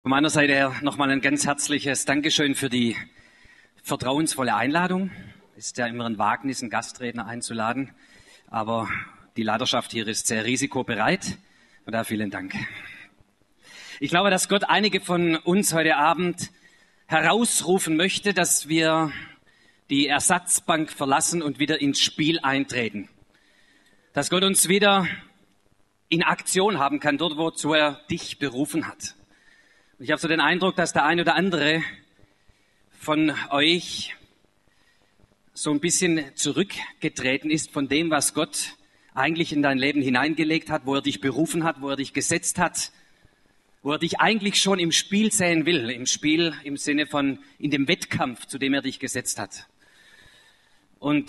Von meiner Seite her nochmal ein ganz herzliches Dankeschön für die vertrauensvolle Einladung. Ist ja immer ein Wagnis, einen Gastredner einzuladen, aber die Leiterschaft hier ist sehr risikobereit. Und da vielen Dank. Ich glaube, dass Gott einige von uns heute Abend herausrufen möchte, dass wir die Ersatzbank verlassen und wieder ins Spiel eintreten. Dass Gott uns wieder in Aktion haben kann, dort, wozu er dich berufen hat. Ich habe so den Eindruck, dass der eine oder andere von euch so ein bisschen zurückgetreten ist von dem, was Gott eigentlich in dein Leben hineingelegt hat, wo er dich berufen hat, wo er dich gesetzt hat, wo er dich eigentlich schon im Spiel sehen will, im Spiel im Sinne von in dem Wettkampf, zu dem er dich gesetzt hat. Und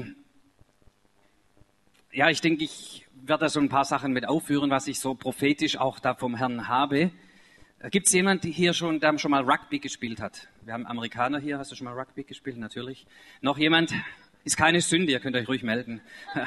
ich denke, ich werde da so ein paar Sachen mit aufführen, was ich so prophetisch auch da vom Herrn habe. Gibt es jemanden hier schon, der schon mal Rugby gespielt hat? Wir haben Amerikaner hier. Hast du schon mal Rugby gespielt? Natürlich. Noch jemand? Ist keine Sünde, ihr könnt euch ruhig melden.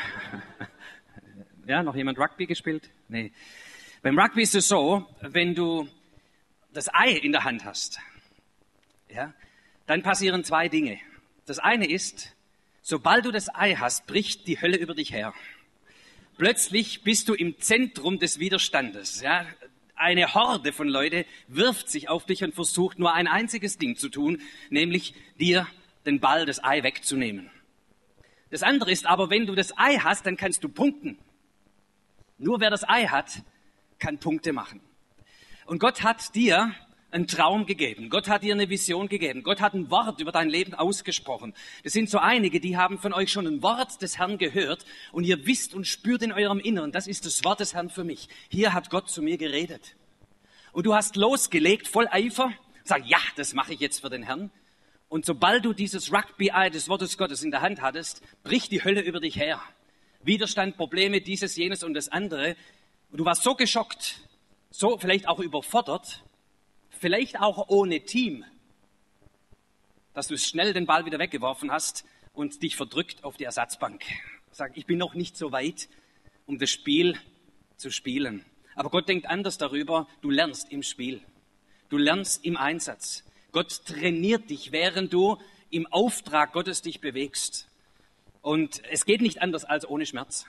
Ja, noch jemand Rugby gespielt? Nee. Beim Rugby ist es so, wenn du das Ei in der Hand hast, ja, dann passieren zwei Dinge. Das eine ist, sobald du das Ei hast, bricht die Hölle über dich her. Plötzlich bist du im Zentrum des Widerstandes, ja. Eine Horde von Leuten wirft sich auf dich und versucht nur ein einziges Ding zu tun, nämlich dir den Ball, das Ei wegzunehmen. Das andere ist aber, wenn du das Ei hast, dann kannst du punkten. Nur wer das Ei hat, kann Punkte machen. Und Gott hat dir einen Traum gegeben. Gott hat dir eine Vision gegeben. Gott hat ein Wort über dein Leben ausgesprochen. Das sind so einige, die haben von euch schon ein Wort des Herrn gehört und ihr wisst und spürt in eurem Inneren, das ist das Wort des Herrn für mich. Hier hat Gott zu mir geredet. Und du hast losgelegt, voll Eifer, sag, ja, das mache ich jetzt für den Herrn. Und sobald du dieses Rugby-Ei des Wortes Gottes in der Hand hattest, bricht die Hölle über dich her. Widerstand, Probleme, dieses, jenes und das andere. Und du warst so geschockt, so vielleicht auch überfordert, vielleicht auch ohne Team, dass du schnell den Ball wieder weggeworfen hast und dich verdrückt auf die Ersatzbank. Sag, ich bin noch nicht so weit, um das Spiel zu spielen. Aber Gott denkt anders darüber, du lernst im Spiel. Du lernst im Einsatz. Gott trainiert dich, während du im Auftrag Gottes dich bewegst. Und es geht nicht anders als ohne Schmerz.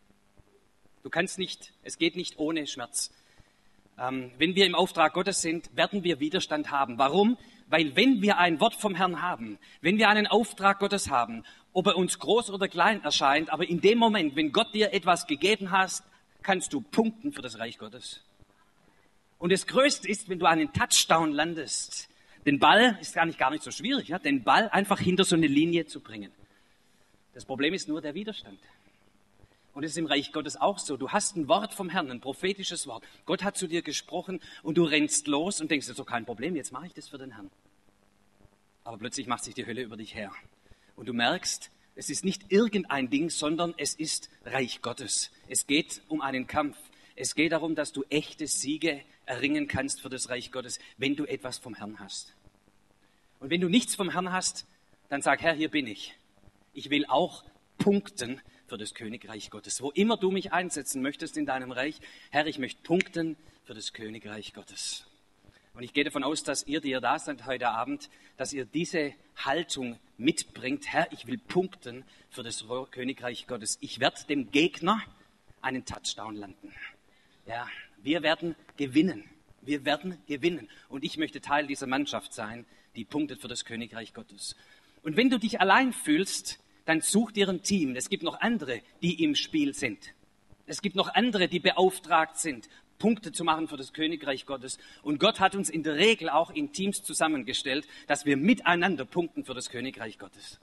Es geht nicht ohne Schmerz. Wenn wir im Auftrag Gottes sind, werden wir Widerstand haben. Warum? Weil wenn wir ein Wort vom Herrn haben, wenn wir einen Auftrag Gottes haben, ob er uns groß oder klein erscheint, aber in dem Moment, wenn Gott dir etwas gegeben hat, kannst du punkten für das Reich Gottes. Und das Größte ist, wenn du einen Touchdown landest. Den Ball ist gar nicht so schwierig, ja? Den Ball einfach hinter so eine Linie zu bringen. Das Problem ist nur der Widerstand. Und es ist im Reich Gottes auch so. Du hast ein Wort vom Herrn, ein prophetisches Wort. Gott hat zu dir gesprochen und du rennst los und denkst, das ist doch kein Problem, jetzt mache ich das für den Herrn. Aber plötzlich macht sich die Hölle über dich her. Und du merkst, es ist nicht irgendein Ding, sondern es ist Reich Gottes. Es geht um einen Kampf. Es geht darum, dass du echte Siege erringen kannst für das Reich Gottes, wenn du etwas vom Herrn hast. Und wenn du nichts vom Herrn hast, dann sag, Herr, hier bin ich. Ich will auch punkten für das Königreich Gottes. Wo immer du mich einsetzen möchtest in deinem Reich, Herr, ich möchte punkten für das Königreich Gottes. Und ich gehe davon aus, dass ihr, die ihr da seid heute Abend, dass ihr diese Haltung mitbringt. Herr, ich will punkten für das Königreich Gottes. Ich werde dem Gegner einen Touchdown landen. Ja, wir werden gewinnen. Wir werden gewinnen. Und ich möchte Teil dieser Mannschaft sein, die punktet für das Königreich Gottes. Und wenn du dich allein fühlst, dann such dir ein Team. Es gibt noch andere, die im Spiel sind. Es gibt noch andere, die beauftragt sind, Punkte zu machen für das Königreich Gottes. Und Gott hat uns in der Regel auch in Teams zusammengestellt, dass wir miteinander punkten für das Königreich Gottes.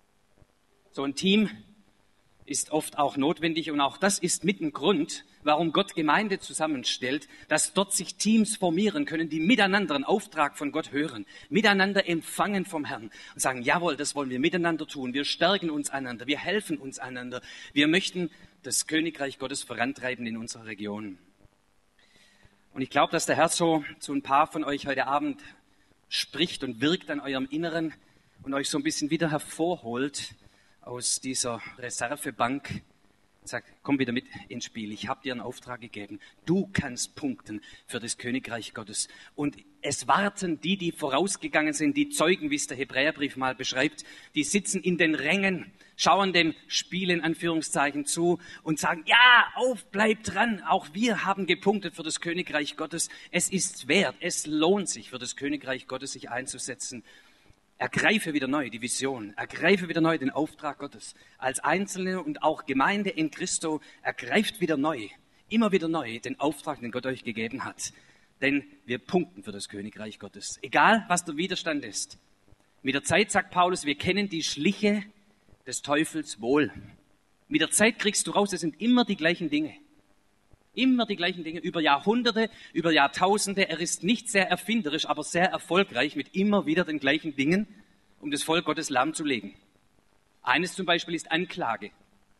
So ein Team ist oft auch notwendig und auch das ist mit ein Grund, warum Gott Gemeinde zusammenstellt, dass dort sich Teams formieren können, die miteinander einen Auftrag von Gott hören, miteinander empfangen vom Herrn und sagen, jawohl, das wollen wir miteinander tun, wir stärken uns einander, wir helfen uns einander, wir möchten das Königreich Gottes vorantreiben in unserer Region. Und ich glaube, dass der Herr so zu ein paar von euch heute Abend spricht und wirkt an eurem Inneren und euch so ein bisschen wieder hervorholt aus dieser Reservebank Sag, komm wieder mit ins Spiel. Ich habe dir einen Auftrag gegeben. Du kannst punkten für das Königreich Gottes. Und es warten die vorausgegangen sind, die Zeugen, wie es der Hebräerbrief mal beschreibt, die sitzen in den Rängen, schauen dem Spiel in Anführungszeichen zu und sagen, ja, bleibt dran. Auch wir haben gepunktet für das Königreich Gottes. Es ist wert, es lohnt sich für das Königreich Gottes sich einzusetzen. Ergreife wieder neu die Vision, ergreife wieder neu den Auftrag Gottes. Als Einzelne und auch Gemeinde in Christo ergreift wieder neu, immer wieder neu den Auftrag, den Gott euch gegeben hat. Denn wir punkten für das Königreich Gottes. Egal, was der Widerstand ist. Mit der Zeit, sagt Paulus, wir kennen die Schliche des Teufels wohl. Mit der Zeit kriegst du raus, es sind immer die gleichen Dinge. Immer die gleichen Dinge, über Jahrhunderte, über Jahrtausende. Er ist nicht sehr erfinderisch, aber sehr erfolgreich mit immer wieder den gleichen Dingen, um das Volk Gottes lahmzulegen. Eines zum Beispiel ist Anklage.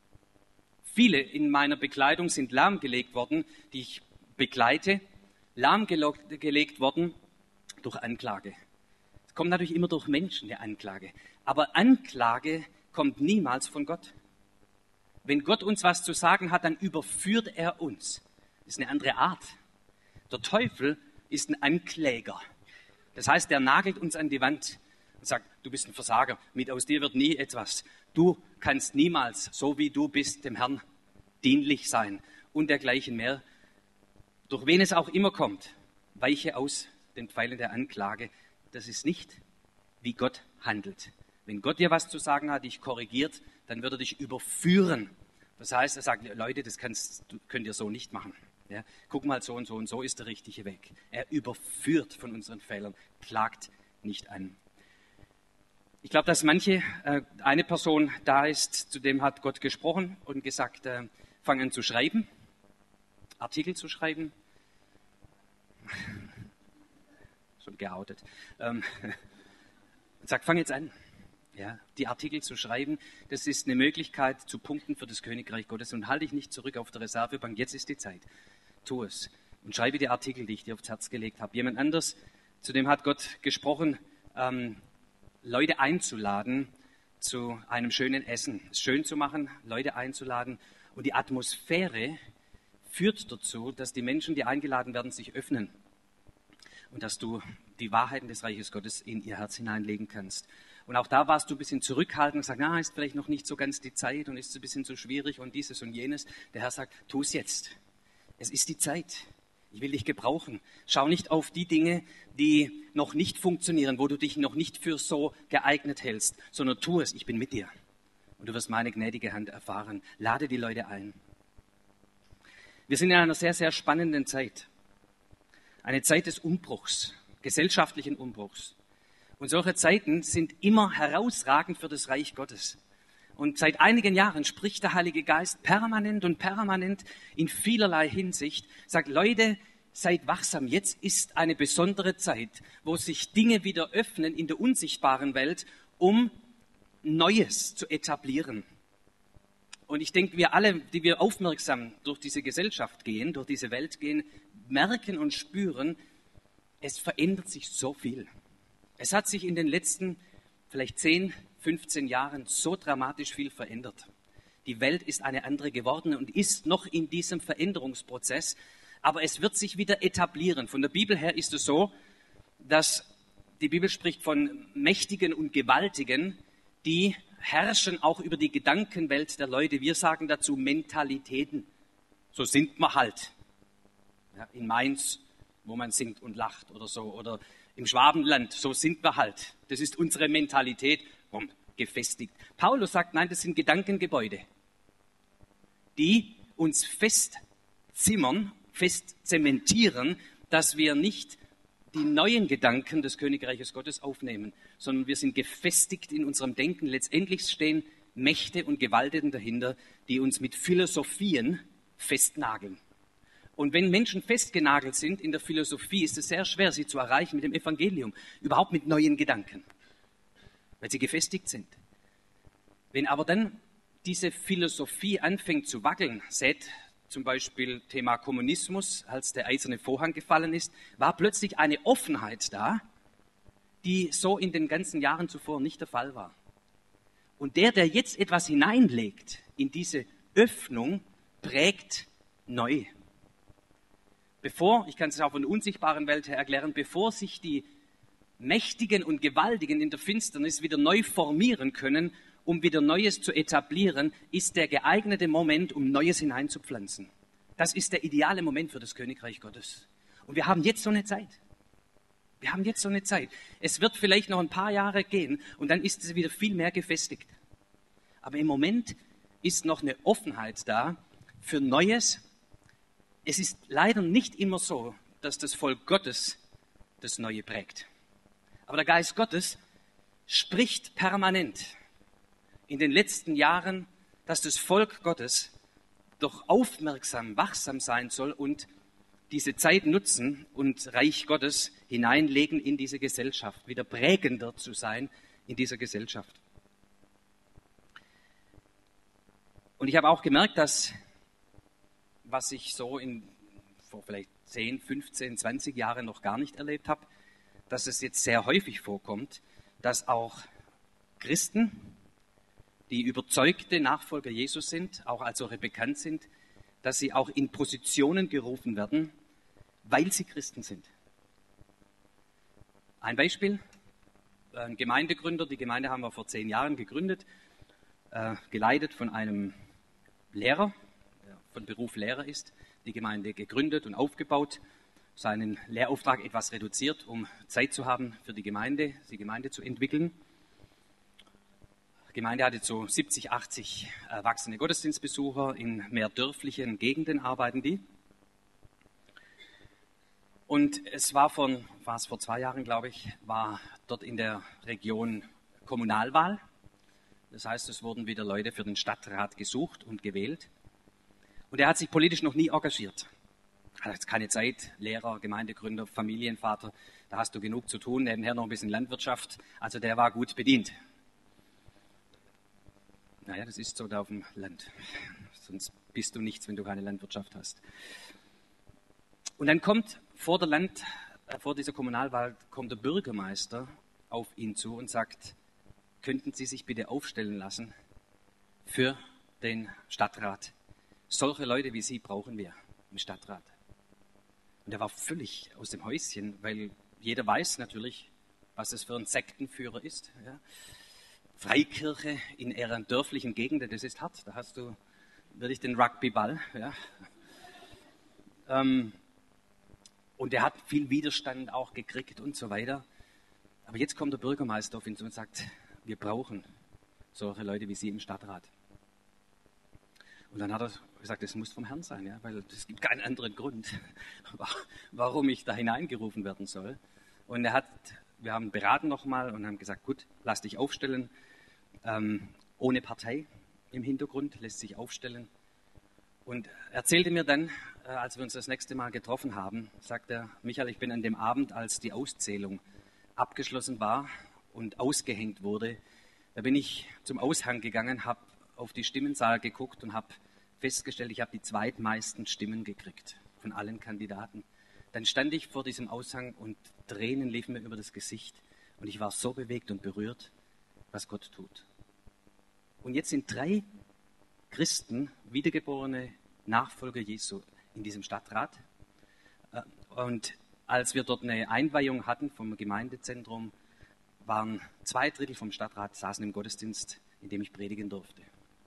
Viele in meiner Begleitung sind lahmgelegt worden, die ich begleite, lahmgelegt worden durch Anklage. Es kommt natürlich immer durch Menschen, die Anklage. Aber Anklage kommt niemals von Gott. Wenn Gott uns was zu sagen hat, dann überführt er uns. Das ist eine andere Art. Der Teufel ist ein Ankläger. Das heißt, der nagelt uns an die Wand und sagt, du bist ein Versager, aus dir wird nie etwas. Du kannst niemals, so wie du bist, dem Herrn dienlich sein und dergleichen mehr. Durch wen es auch immer kommt, weiche aus den Pfeilen der Anklage. Das ist nicht, wie Gott handelt. Wenn Gott dir was zu sagen hat, dich korrigiert, dann wird er dich überführen. Das heißt, er sagt, Leute, das könnt ihr so nicht machen. Ja, guck mal, so und so ist der richtige Weg. Er überführt von unseren Fehlern, klagt nicht an. Ich glaube, dass eine Person da ist, zu dem hat Gott gesprochen und gesagt, fang an zu schreiben, Artikel zu schreiben. Schon geoutet. Sagt, fang jetzt an. Ja, die Artikel zu schreiben, das ist eine Möglichkeit zu punkten für das Königreich Gottes. Und halte dich nicht zurück auf der Reservebank, jetzt ist die Zeit. Tu es und schreibe die Artikel, die ich dir aufs Herz gelegt habe. Jemand anders, zu dem hat Gott gesprochen, Leute einzuladen zu einem schönen Essen. Es schön zu machen, Leute einzuladen. Und die Atmosphäre führt dazu, dass die Menschen, die eingeladen werden, sich öffnen. Und dass du die Wahrheiten des Reiches Gottes in ihr Herz hineinlegen kannst. Und auch da warst du ein bisschen zurückhaltend und gesagt, ist vielleicht noch nicht so ganz die Zeit und ist ein bisschen zu schwierig und dieses und jenes. Der Herr sagt, tu es jetzt. Es ist die Zeit. Ich will dich gebrauchen. Schau nicht auf die Dinge, die noch nicht funktionieren, wo du dich noch nicht für so geeignet hältst, sondern tu es. Ich bin mit dir. Und du wirst meine gnädige Hand erfahren. Lade die Leute ein. Wir sind in einer sehr, sehr spannenden Zeit. Eine Zeit des Umbruchs, gesellschaftlichen Umbruchs. Und solche Zeiten sind immer herausragend für das Reich Gottes. Und seit einigen Jahren spricht der Heilige Geist permanent in vielerlei Hinsicht, sagt, Leute, seid wachsam. Jetzt ist eine besondere Zeit, wo sich Dinge wieder öffnen in der unsichtbaren Welt, um Neues zu etablieren. Und ich denke, wir alle, die wir aufmerksam durch diese Gesellschaft gehen, durch diese Welt gehen, merken und spüren, es verändert sich so viel. Es hat sich in den letzten vielleicht 10, 15 Jahren so dramatisch viel verändert. Die Welt ist eine andere geworden und ist noch in diesem Veränderungsprozess, aber es wird sich wieder etablieren. Von der Bibel her ist es so, dass die Bibel spricht von Mächtigen und Gewaltigen, die herrschen auch über die Gedankenwelt der Leute. Wir sagen dazu Mentalitäten. So sind wir halt. Ja, in Mainz, wo man singt und lacht oder so, oder im Schwabenland, so sind wir halt. Das ist unsere Mentalität, gefestigt. Paulus sagt, nein, das sind Gedankengebäude, die uns festzimmern, fest zementieren, dass wir nicht die neuen Gedanken des Königreiches Gottes aufnehmen, sondern wir sind gefestigt in unserem Denken. Letztendlich stehen Mächte und Gewalten dahinter, die uns mit Philosophien festnageln. Und wenn Menschen festgenagelt sind in der Philosophie, ist es sehr schwer, sie zu erreichen mit dem Evangelium, überhaupt mit neuen Gedanken, weil sie gefestigt sind. Wenn aber dann diese Philosophie anfängt zu wackeln, seht zum Beispiel Thema Kommunismus, als der eiserne Vorhang gefallen ist, war plötzlich eine Offenheit da, die so in den ganzen Jahren zuvor nicht der Fall war. Und der jetzt etwas hineinlegt in diese Öffnung prägt neu. Ich kann es auch von der unsichtbaren Welt her erklären, bevor sich die Mächtigen und Gewaltigen in der Finsternis wieder neu formieren können, um wieder Neues zu etablieren, ist der geeignete Moment, um Neues hineinzupflanzen. Das ist der ideale Moment für das Königreich Gottes. Und wir haben jetzt so eine Zeit. Wir haben jetzt so eine Zeit. Es wird vielleicht noch ein paar Jahre gehen und dann ist es wieder viel mehr gefestigt. Aber im Moment ist noch eine Offenheit da für Neues. Es ist leider nicht immer so, dass das Volk Gottes das Neue prägt. Aber der Geist Gottes spricht permanent in den letzten Jahren, dass das Volk Gottes doch aufmerksam, wachsam sein soll und diese Zeit nutzen und Reich Gottes hineinlegen in diese Gesellschaft, wieder prägender zu sein in dieser Gesellschaft. Und ich habe auch gemerkt, dass, was ich so vor vielleicht 10, 15, 20 Jahren noch gar nicht erlebt habe, dass es jetzt sehr häufig vorkommt, dass auch Christen, die überzeugte Nachfolger Jesus sind, auch als solche bekannt sind, dass sie auch in Positionen gerufen werden, weil sie Christen sind. Ein Beispiel, ein Gemeindegründer, die Gemeinde haben wir vor 10 Jahren gegründet, geleitet von einem Lehrer, der von Beruf Lehrer ist, die Gemeinde gegründet und aufgebaut, seinen Lehrauftrag etwas reduziert, um Zeit zu haben für die Gemeinde zu entwickeln. Die Gemeinde hatte so 70, 80 erwachsene Gottesdienstbesucher, in mehr dörflichen Gegenden arbeiten die. Und es war vor 2 Jahren, glaube ich, war dort in der Region Kommunalwahl. Das heißt, es wurden wieder Leute für den Stadtrat gesucht und gewählt. Und er hat sich politisch noch nie engagiert. Er hat jetzt keine Zeit, Lehrer, Gemeindegründer, Familienvater, da hast du genug zu tun, nebenher noch ein bisschen Landwirtschaft. Also der war gut bedient. Naja, das ist so da auf dem Land. Sonst bist du nichts, wenn du keine Landwirtschaft hast. Und dann kommt vor dieser Kommunalwahl kommt der Bürgermeister auf ihn zu und sagt, könnten Sie sich bitte aufstellen lassen für den Stadtrat. Solche Leute wie Sie brauchen wir im Stadtrat. Und er war völlig aus dem Häuschen, weil jeder weiß natürlich, was das für ein Sektenführer ist. Ja. Freikirche in eher dörflichen Gegenden, das ist hart. Da hast du wirklich den Rugbyball. Ja. Und er hat viel Widerstand auch gekriegt und so weiter. Aber jetzt kommt der Bürgermeister auf ihn zu und sagt, wir brauchen solche Leute wie Sie im Stadtrat. Und dann hat er gesagt, das muss vom Herrn sein, ja, weil es gibt keinen anderen Grund, warum ich da hineingerufen werden soll. Und wir haben beraten nochmal und haben gesagt, gut, lass dich aufstellen. Ohne Partei im Hintergrund, lässt sich aufstellen. Und erzählte mir dann, als wir uns das nächste Mal getroffen haben, sagt er, Michael, ich bin an dem Abend, als die Auszählung abgeschlossen war und ausgehängt wurde, da bin ich zum Aushang gegangen, habe auf die Stimmenzahl geguckt und habe festgestellt, ich habe die zweitmeisten Stimmen gekriegt von allen Kandidaten. Dann stand ich vor diesem Aushang und Tränen liefen mir über das Gesicht und ich war so bewegt und berührt, was Gott tut. Und jetzt sind 3 Christen, wiedergeborene Nachfolger Jesu in diesem Stadtrat. Und als wir dort eine Einweihung hatten vom Gemeindezentrum, waren 2/3 vom Stadtrat saßen im Gottesdienst, in dem ich predigen durfte.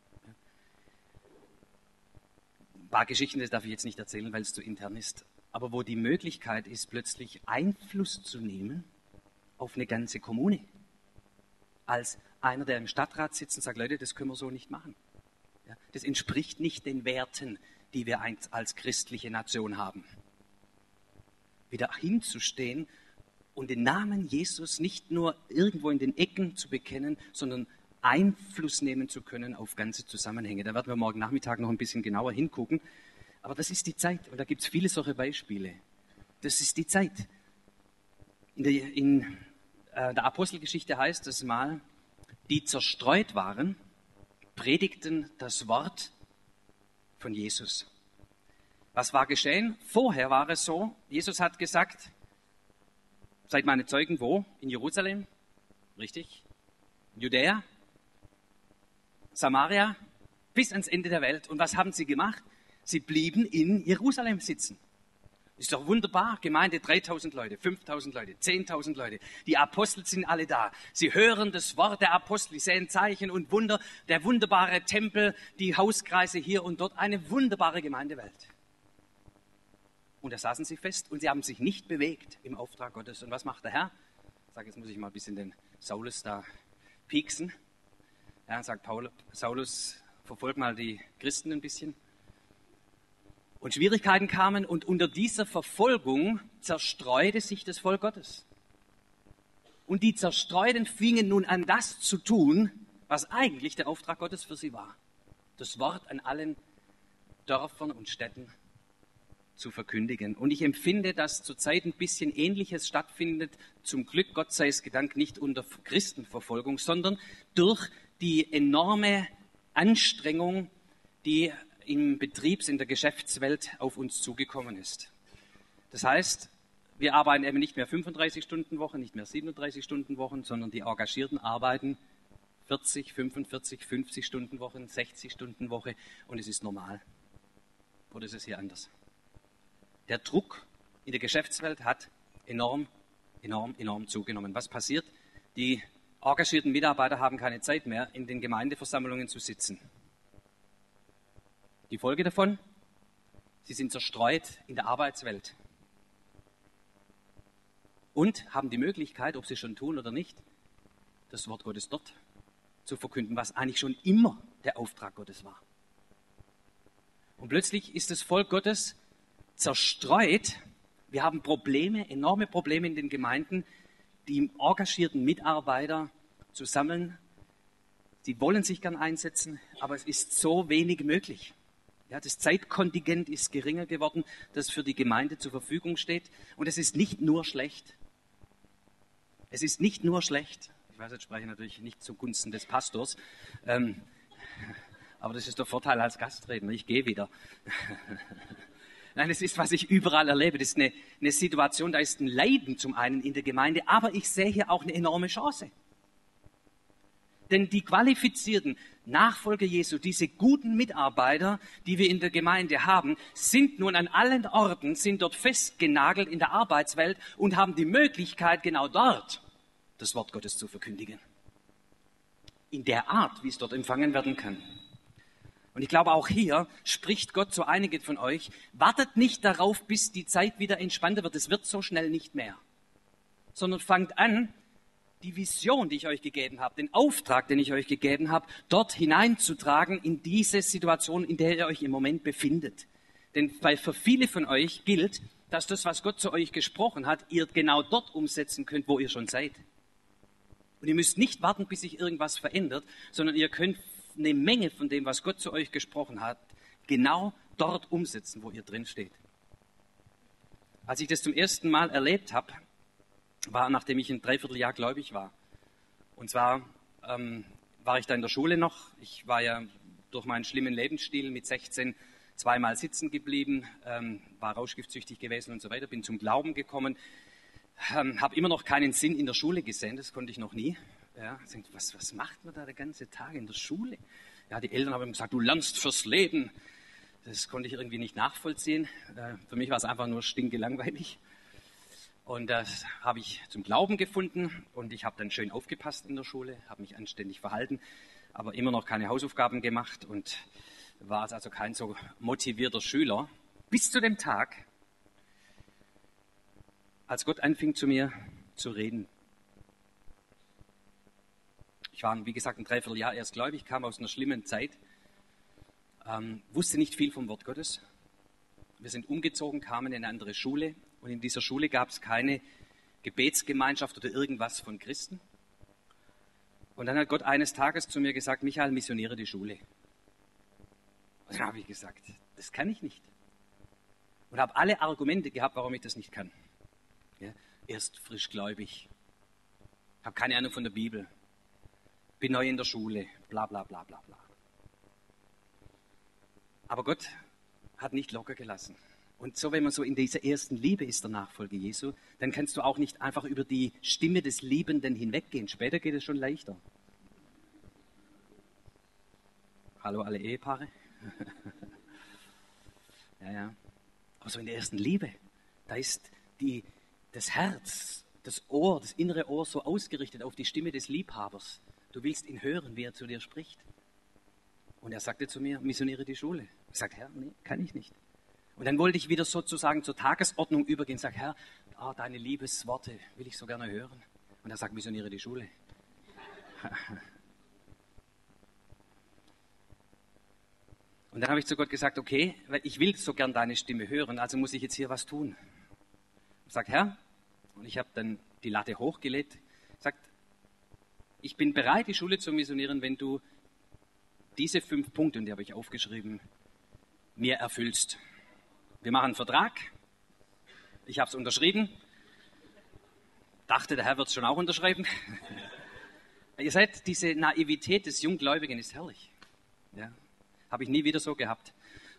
Ein paar Geschichten, das darf ich jetzt nicht erzählen, weil es zu intern ist. Aber wo die Möglichkeit ist, plötzlich Einfluss zu nehmen auf eine ganze Kommune. Als einer, der im Stadtrat sitzt und sagt, Leute, das können wir so nicht machen. Ja, das entspricht nicht den Werten, die wir als christliche Nation haben. Wieder hinzustehen und den Namen Jesus nicht nur irgendwo in den Ecken zu bekennen, sondern Einfluss nehmen zu können auf ganze Zusammenhänge. Da werden wir morgen Nachmittag noch ein bisschen genauer hingucken. Aber das ist die Zeit und da gibt es viele solche Beispiele. Das ist die Zeit. In der Apostelgeschichte heißt es mal, die zerstreut waren, predigten das Wort von Jesus. Was war geschehen? Vorher war es so, Jesus hat gesagt, seid meine Zeugen wo? In Jerusalem, richtig? Judäa, Samaria bis ans Ende der Welt. Und was haben sie gemacht? Sie blieben in Jerusalem sitzen. Ist doch wunderbar. Gemeinde 3.000 Leute, 5.000 Leute, 10.000 Leute. Die Apostel sind alle da. Sie hören das Wort der Apostel, sie sehen Zeichen und Wunder. Der wunderbare Tempel, die Hauskreise hier und dort. Eine wunderbare Gemeindewelt. Und da saßen sie fest und sie haben sich nicht bewegt im Auftrag Gottes. Und was macht der Herr? Ich sage, jetzt muss ich mal ein bisschen den Saulus da pieksen. Ja, sagt Saulus, verfolg mal die Christen ein bisschen. Und Schwierigkeiten kamen und unter dieser Verfolgung zerstreute sich das Volk Gottes. Und die Zerstreuten fingen nun an, das zu tun, was eigentlich der Auftrag Gottes für sie war. Das Wort an allen Dörfern und Städten zu verkündigen. Und ich empfinde, dass zurzeit ein bisschen Ähnliches stattfindet. Zum Glück, Gott sei es gedankt, nicht unter Christenverfolgung, sondern durch die enorme Anstrengung, die im Betriebs-, in der Geschäftswelt auf uns zugekommen ist. Das heißt, wir arbeiten eben nicht mehr 35-Stunden-Wochen, nicht mehr 37-Stunden-Wochen, sondern die Engagierten arbeiten 40, 45, 50-Stunden-Wochen, 60-Stunden-Woche und es ist normal. Oder ist es hier anders? Der Druck in der Geschäftswelt hat enorm zugenommen. Was passiert? Die engagierten Mitarbeiter haben keine Zeit mehr, in den Gemeindeversammlungen zu sitzen. Die Folge davon? Sie sind zerstreut in der Arbeitswelt und haben die Möglichkeit, ob sie schon tun oder nicht, das Wort Gottes dort zu verkünden, was eigentlich schon immer der Auftrag Gottes war. Und plötzlich ist das Volk Gottes zerstreut. Wir haben Probleme, enorme Probleme in den Gemeinden, die engagierten Mitarbeiter zu sammeln. Sie wollen sich gern einsetzen, aber es ist so wenig möglich. Ja, das Zeitkontingent ist geringer geworden, das für die Gemeinde zur Verfügung steht. Und es ist nicht nur schlecht. Es ist nicht nur schlecht. Ich weiß, jetzt spreche ich natürlich nicht zugunsten des Pastors. Aber das ist der Vorteil als Gastredner. Ich gehe wieder. Nein, es ist, was ich überall erlebe. Das ist eine Situation, da ist ein Leiden zum einen in der Gemeinde, aber ich sehe hier auch eine enorme Chance. Denn die qualifizierten Nachfolger Jesu, diese guten Mitarbeiter, die wir in der Gemeinde haben, sind nun an allen Orten, sind dort festgenagelt in der Arbeitswelt und haben die Möglichkeit, genau dort das Wort Gottes zu verkündigen. In der Art, wie es dort empfangen werden kann. Und ich glaube, auch hier spricht Gott zu einigen von euch, wartet nicht darauf, bis die Zeit wieder entspannter wird. Es wird so schnell nicht mehr. Sondern fangt an, die Vision, die ich euch gegeben habe, den Auftrag, den ich euch gegeben habe, dort hineinzutragen in diese Situation, in der ihr euch im Moment befindet. Denn weil für viele von euch gilt, dass das, was Gott zu euch gesprochen hat, ihr genau dort umsetzen könnt, wo ihr schon seid. Und ihr müsst nicht warten, bis sich irgendwas verändert, sondern ihr könnt eine Menge von dem, was Gott zu euch gesprochen hat, genau dort umsetzen, wo ihr drin steht. Als ich das zum ersten Mal erlebt habe, war, nachdem ich ein Dreivierteljahr gläubig war. Und zwar war ich da in der Schule noch. Ich war ja durch meinen schlimmen Lebensstil mit 16 zweimal sitzen geblieben, war rauschgiftsüchtig gewesen und so weiter, bin zum Glauben gekommen, habe immer noch keinen Sinn in der Schule gesehen, das konnte ich noch nie. Ja, was macht man da den ganzen Tag in der Schule? Ja, die Eltern haben gesagt, du lernst fürs Leben. Das konnte ich irgendwie nicht nachvollziehen. Für mich war es einfach nur stinkelangweilig. Und das habe ich zum Glauben gefunden und ich habe dann schön aufgepasst in der Schule, habe mich anständig verhalten, aber immer noch keine Hausaufgaben gemacht und war also kein so motivierter Schüler. Bis zu dem Tag, als Gott anfing zu mir zu reden. Ich war, wie gesagt, ein Dreivierteljahr erst gläubig, kam aus einer schlimmen Zeit, wusste nicht viel vom Wort Gottes. Wir sind umgezogen, kamen in eine andere Schule und in dieser Schule gab es keine Gebetsgemeinschaft oder irgendwas von Christen. Und dann hat Gott eines Tages zu mir gesagt, Michael, missioniere die Schule. Und dann habe ich gesagt, das kann ich nicht. Und habe alle Argumente gehabt, warum ich das nicht kann. Ja, erst frisch gläubig, habe keine Ahnung von der Bibel, bin neu in der Schule, bla bla bla bla bla. Aber Gott hat nicht locker gelassen. Und so, wenn man so in dieser ersten Liebe ist, der Nachfolge Jesu, dann kannst du auch nicht einfach über die Stimme des Liebenden hinweggehen. Später geht es schon leichter. Hallo alle Ehepaare. Ja. Aber so in der ersten Liebe, da ist das Herz, das Ohr, das innere Ohr so ausgerichtet auf die Stimme des Liebhabers. Du willst ihn hören, wie er zu dir spricht. Und er sagte zu mir, missioniere die Schule. Ich sagte, Herr, nee, kann ich nicht. Und dann wollte ich wieder sozusagen zur Tagesordnung übergehen. Ich sage, Herr, deine Liebesworte will ich so gerne hören. Und er sagt, missioniere die Schule. Und dann habe ich zu Gott gesagt, okay, weil ich will so gern deine Stimme hören, also muss ich jetzt hier was tun. Ich sage, Herr, und ich habe dann die Latte hochgelegt, sagt, ich bin bereit, die Schule zu missionieren, wenn du diese 5 Punkte, und die habe ich aufgeschrieben, mir erfüllst. Wir machen einen Vertrag, ich habe es unterschrieben, dachte, der Herr wird es schon auch unterschreiben. Ihr seid, diese Naivität des Junggläubigen ist herrlich. Ja, habe ich nie wieder so gehabt.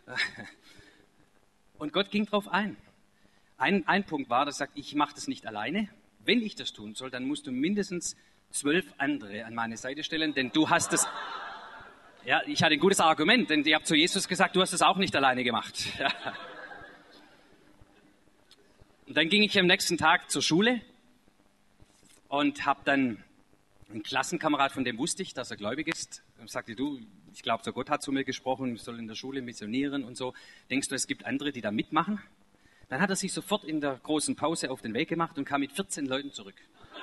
Und Gott ging drauf ein. Ein Punkt war, dass er sagt, ich mache das nicht alleine. Wenn ich das tun soll, dann musst du mindestens 12 andere an meine Seite stellen, denn du hast es... Ja, ich hatte ein gutes Argument, denn ich habe zu Jesus gesagt, du hast es auch nicht alleine gemacht. Ja. Und dann ging ich am nächsten Tag zur Schule und habe dann einen Klassenkamerad, von dem wusste ich, dass er gläubig ist, und sagte, du, ich glaube, so Gott hat zu mir gesprochen, ich soll in der Schule missionieren und so. Denkst du, es gibt andere, die da mitmachen? Dann hat er sich sofort in der großen Pause auf den Weg gemacht und kam mit 14 Leuten zurück.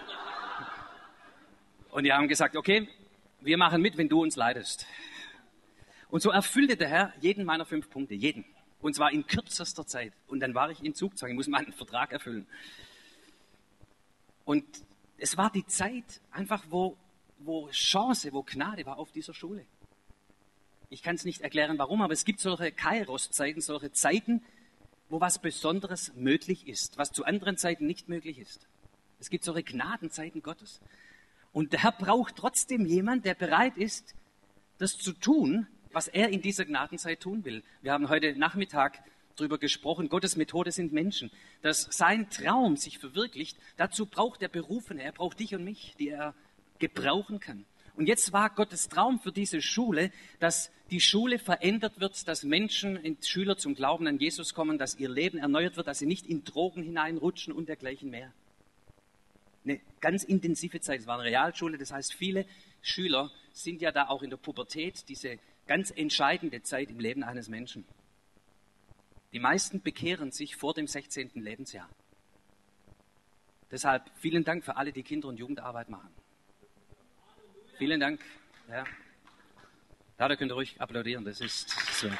Und die haben gesagt, okay, wir machen mit, wenn du uns leitest. Und so erfüllte der Herr jeden meiner 5 Punkte, jeden. Und zwar in kürzester Zeit. Und dann war ich in Zugzwang, ich muss meinen Vertrag erfüllen. Und es war die Zeit einfach, wo Chance, wo Gnade war auf dieser Schule. Ich kann es nicht erklären, warum, aber es gibt solche Kairos-Zeiten, solche Zeiten, wo was Besonderes möglich ist, was zu anderen Zeiten nicht möglich ist. Es gibt solche Gnadenzeiten Gottes. Und der Herr braucht trotzdem jemand, der bereit ist, das zu tun, was er in dieser Gnadenzeit tun will. Wir haben heute Nachmittag darüber gesprochen, Gottes Methode sind Menschen. Dass sein Traum sich verwirklicht, dazu braucht er Berufene, er braucht dich und mich, die er gebrauchen kann. Und jetzt war Gottes Traum für diese Schule, dass die Schule verändert wird, dass Schüler zum Glauben an Jesus kommen, dass ihr Leben erneuert wird, dass sie nicht in Drogen hineinrutschen und dergleichen mehr. Eine ganz intensive Zeit, es war eine Realschule, das heißt, viele Schüler sind ja da auch in der Pubertät, diese ganz entscheidende Zeit im Leben eines Menschen. Die meisten bekehren sich vor dem 16. Lebensjahr. Deshalb vielen Dank für alle, die Kinder- und Jugendarbeit machen. Vielen Dank. Ja, da könnt ihr ruhig applaudieren, das ist wert.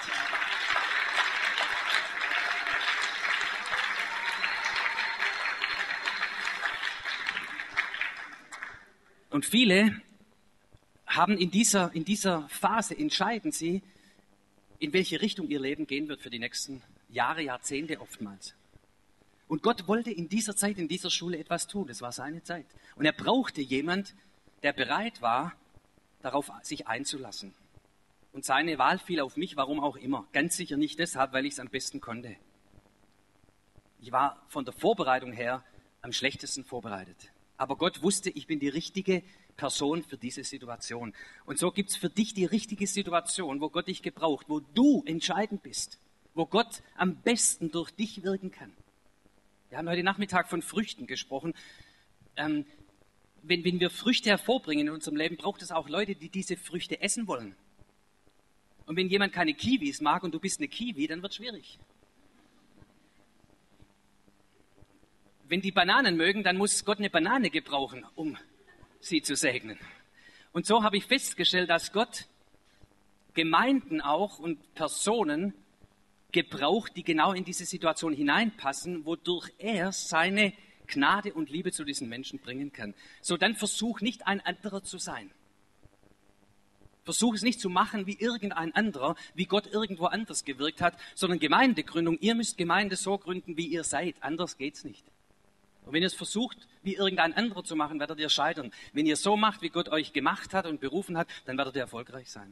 Und viele haben in dieser Phase, entscheiden sie, in welche Richtung ihr Leben gehen wird für die nächsten Jahre, Jahrzehnte oftmals. Und Gott wollte in dieser Zeit, in dieser Schule etwas tun. Das war seine Zeit. Und er brauchte jemand, der bereit war, darauf sich einzulassen. Und seine Wahl fiel auf mich, warum auch immer. Ganz sicher nicht deshalb, weil ich es am besten konnte. Ich war von der Vorbereitung her am schlechtesten vorbereitet. Aber Gott wusste, ich bin die richtige Person für diese Situation. Und so gibt es für dich die richtige Situation, wo Gott dich gebraucht, wo du entscheidend bist, wo Gott am besten durch dich wirken kann. Wir haben heute Nachmittag von Früchten gesprochen. Wenn wir Früchte hervorbringen in unserem Leben, braucht es auch Leute, die diese Früchte essen wollen. Und wenn jemand keine Kiwis mag und du bist eine Kiwi, dann wird es schwierig. Wenn die Bananen mögen, dann muss Gott eine Banane gebrauchen, um sie zu segnen. Und so habe ich festgestellt, dass Gott Gemeinden auch und Personen gebraucht, die genau in diese Situation hineinpassen, wodurch er seine Gnade und Liebe zu diesen Menschen bringen kann. So, dann versuch nicht ein anderer zu sein. Versuch es nicht zu machen wie irgendein anderer, wie Gott irgendwo anders gewirkt hat, sondern Gemeindegründung. Ihr müsst Gemeinde so gründen, wie ihr seid. Anders geht's nicht. Und wenn ihr es versucht, wie irgendein anderer zu machen, werdet ihr scheitern. Wenn ihr so macht, wie Gott euch gemacht hat und berufen hat, dann werdet ihr erfolgreich sein.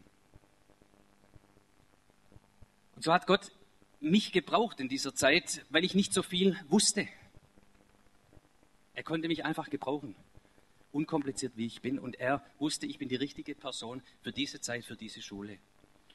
Und so hat Gott mich gebraucht in dieser Zeit, weil ich nicht so viel wusste. Er konnte mich einfach gebrauchen, unkompliziert wie ich bin. Und er wusste, ich bin die richtige Person für diese Zeit, für diese Schule.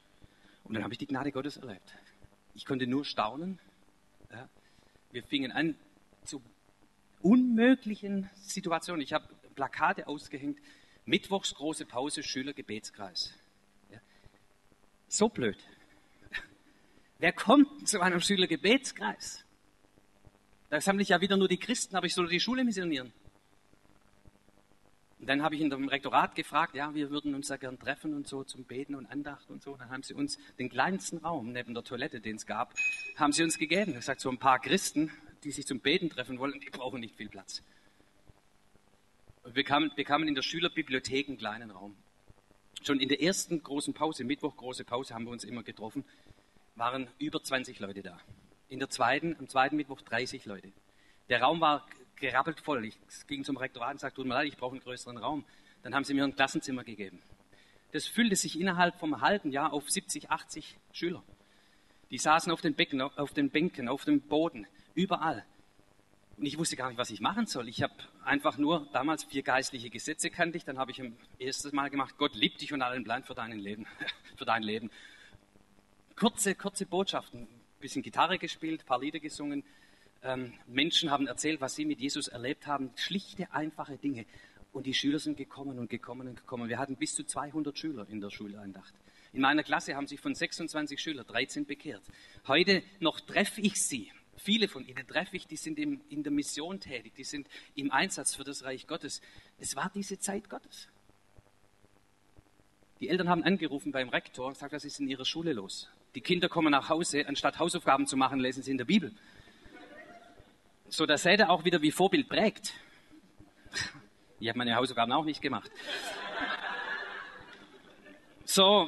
Und dann habe ich die Gnade Gottes erlebt. Ich konnte nur staunen. Ja. Wir fingen an zu unmöglichen Situationen. Ich habe Plakate ausgehängt, mittwochs große Pause, Schülergebetskreis. Ja. So blöd. Wer kommt zu einem Schülergebetskreis? Da sammle ich ja wieder nur die Christen, aber ich soll die Schule missionieren. Und dann habe ich in dem Rektorat gefragt, ja, wir würden uns da gern treffen und so zum Beten und Andacht und so. Dann haben sie uns den kleinsten Raum neben der Toilette, den es gab, haben sie uns gegeben. Ich habe gesagt, so ein paar Christen, die sich zum Beten treffen wollen, die brauchen nicht viel Platz. Und wir bekamen in der Schülerbibliothek einen kleinen Raum. Schon in der ersten großen Pause, Mittwoch große Pause, haben wir uns immer getroffen, waren über 20 Leute da. Am zweiten Mittwoch 30 Leute. Der Raum war gerappelt voll. Ich ging zum Rektorat und sagte, tut mir leid, ich brauche einen größeren Raum. Dann haben sie mir ein Klassenzimmer gegeben. Das füllte sich innerhalb vom halben Jahr auf 70, 80 Schüler. Die saßen auf den Bänken, auf dem Boden, überall. Und ich wusste gar nicht, was ich machen soll. Ich habe einfach nur damals 4 geistliche Gesetze kannte ich. Dann habe ich am erstes Mal gemacht, Gott liebt dich und allen Plan für dein Leben. Für dein Leben. Kurze Botschaften. Ein bisschen Gitarre gespielt, ein paar Lieder gesungen. Menschen haben erzählt, was sie mit Jesus erlebt haben. Schlichte, einfache Dinge. Und die Schüler sind gekommen und gekommen und gekommen. Wir hatten bis zu 200 Schüler in der Schuleindacht. In meiner Klasse haben sich von 26 Schülern 13 bekehrt. Heute noch treffe ich sie. Viele von ihnen treffe ich, die sind in der Mission tätig, die sind im Einsatz für das Reich Gottes. Es war diese Zeit Gottes. Die Eltern haben angerufen beim Rektor und gesagt, was ist in ihrer Schule los? Die Kinder kommen nach Hause, anstatt Hausaufgaben zu machen, lesen sie in der Bibel. So, da seht ihr auch wieder, wie Vorbild prägt. Ich habe meine Hausaufgaben auch nicht gemacht. So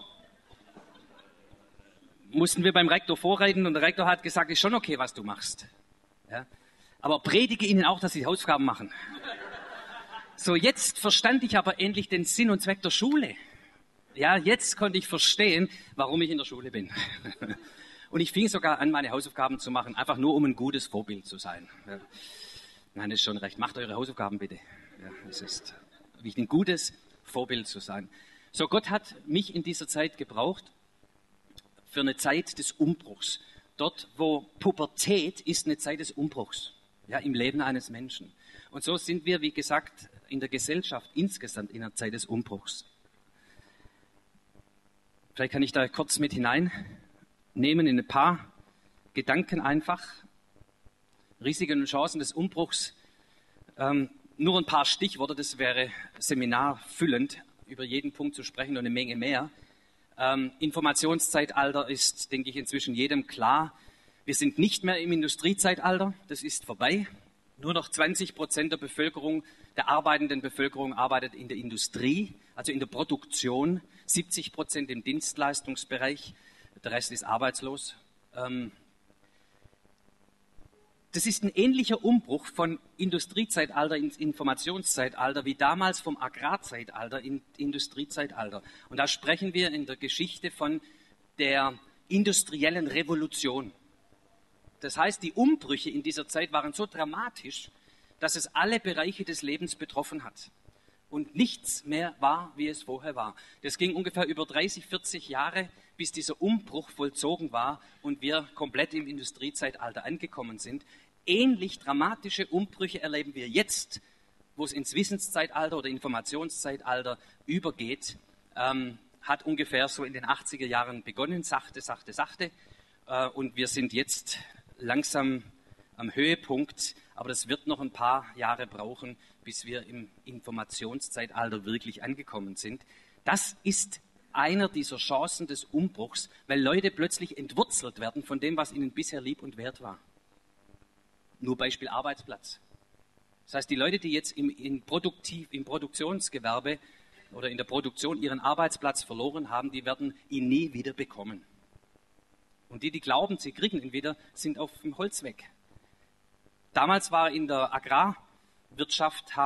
mussten wir beim Rektor vorreden und der Rektor hat gesagt, ist schon okay, was du machst. Ja? Aber predige ihnen auch, dass sie Hausaufgaben machen. So, jetzt verstand ich aber endlich den Sinn und Zweck der Schule. Ja, jetzt konnte ich verstehen, warum ich in der Schule bin. Und ich fing sogar an, meine Hausaufgaben zu machen, einfach nur, um ein gutes Vorbild zu sein. Ja. Nein, das ist schon recht. Macht eure Hausaufgaben bitte. Ja, es ist wichtig, ein gutes Vorbild zu sein. So, Gott hat mich in dieser Zeit gebraucht für eine Zeit des Umbruchs. Dort, wo Pubertät ist, eine Zeit des Umbruchs, ja, im Leben eines Menschen. Und so sind wir, wie gesagt, in der Gesellschaft insgesamt in einer Zeit des Umbruchs. Vielleicht kann ich da kurz mit hineinnehmen in ein paar Gedanken einfach. Risiken und Chancen des Umbruchs. Nur ein paar Stichworte, das wäre seminarfüllend, über jeden Punkt zu sprechen und eine Menge mehr. Informationszeitalter ist, denke ich, inzwischen jedem klar. Wir sind nicht mehr im Industriezeitalter, das ist vorbei. Nur noch 20% der Bevölkerung, der arbeitenden Bevölkerung arbeitet in der Industrie, also in der Produktion, 70% im Dienstleistungsbereich, der Rest ist arbeitslos. Das ist ein ähnlicher Umbruch von Industriezeitalter ins Informationszeitalter wie damals vom Agrarzeitalter in Industriezeitalter. Und da sprechen wir in der Geschichte von der industriellen Revolution. Das heißt, die Umbrüche in dieser Zeit waren so dramatisch, dass es alle Bereiche des Lebens betroffen hat. Und nichts mehr war, wie es vorher war. Das ging ungefähr über 30, 40 Jahre, bis dieser Umbruch vollzogen war und wir komplett im Industriezeitalter angekommen sind. Ähnlich dramatische Umbrüche erleben wir jetzt, wo es ins Wissenszeitalter oder Informationszeitalter übergeht. Hat ungefähr so in den 80er Jahren begonnen, sachte. Und wir sind jetzt langsam am Höhepunkt, aber das wird noch ein paar Jahre brauchen, bis wir im Informationszeitalter wirklich angekommen sind. Das ist einer dieser Chancen des Umbruchs, weil Leute plötzlich entwurzelt werden von dem, was ihnen bisher lieb und wert war. Nur Beispiel Arbeitsplatz. Das heißt, die Leute, die jetzt im Produktionsgewerbe oder in der Produktion ihren Arbeitsplatz verloren haben, die werden ihn nie wieder bekommen. Und die glauben, sie kriegen ihn wieder, sind auf dem Holzweg. Damals war in der Agrarwirtschaft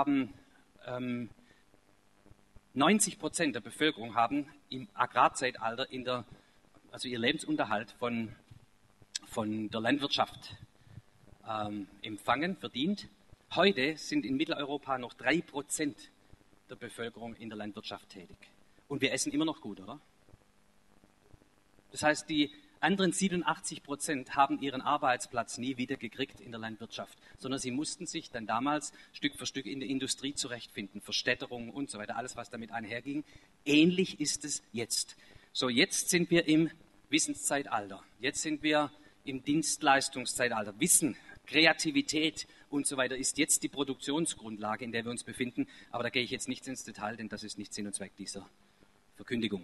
90% der Bevölkerung haben im Agrarzeitalter also ihr Lebensunterhalt von der Landwirtschaft empfangen, verdient. Heute sind in Mitteleuropa noch 3% der Bevölkerung in der Landwirtschaft tätig. Und wir essen immer noch gut, oder? Das heißt, die anderen 87% haben ihren Arbeitsplatz nie wieder gekriegt in der Landwirtschaft, sondern sie mussten sich dann damals Stück für Stück in der Industrie zurechtfinden, Verstädterung und so weiter, alles, was damit einherging. Ähnlich ist es jetzt. So, jetzt sind wir im Wissenszeitalter. Jetzt sind wir im Dienstleistungszeitalter. Wissen, Kreativität und so weiter ist jetzt die Produktionsgrundlage, in der wir uns befinden. Aber da gehe ich jetzt nicht ins Detail, denn das ist nicht Sinn und Zweck dieser Verkündigung.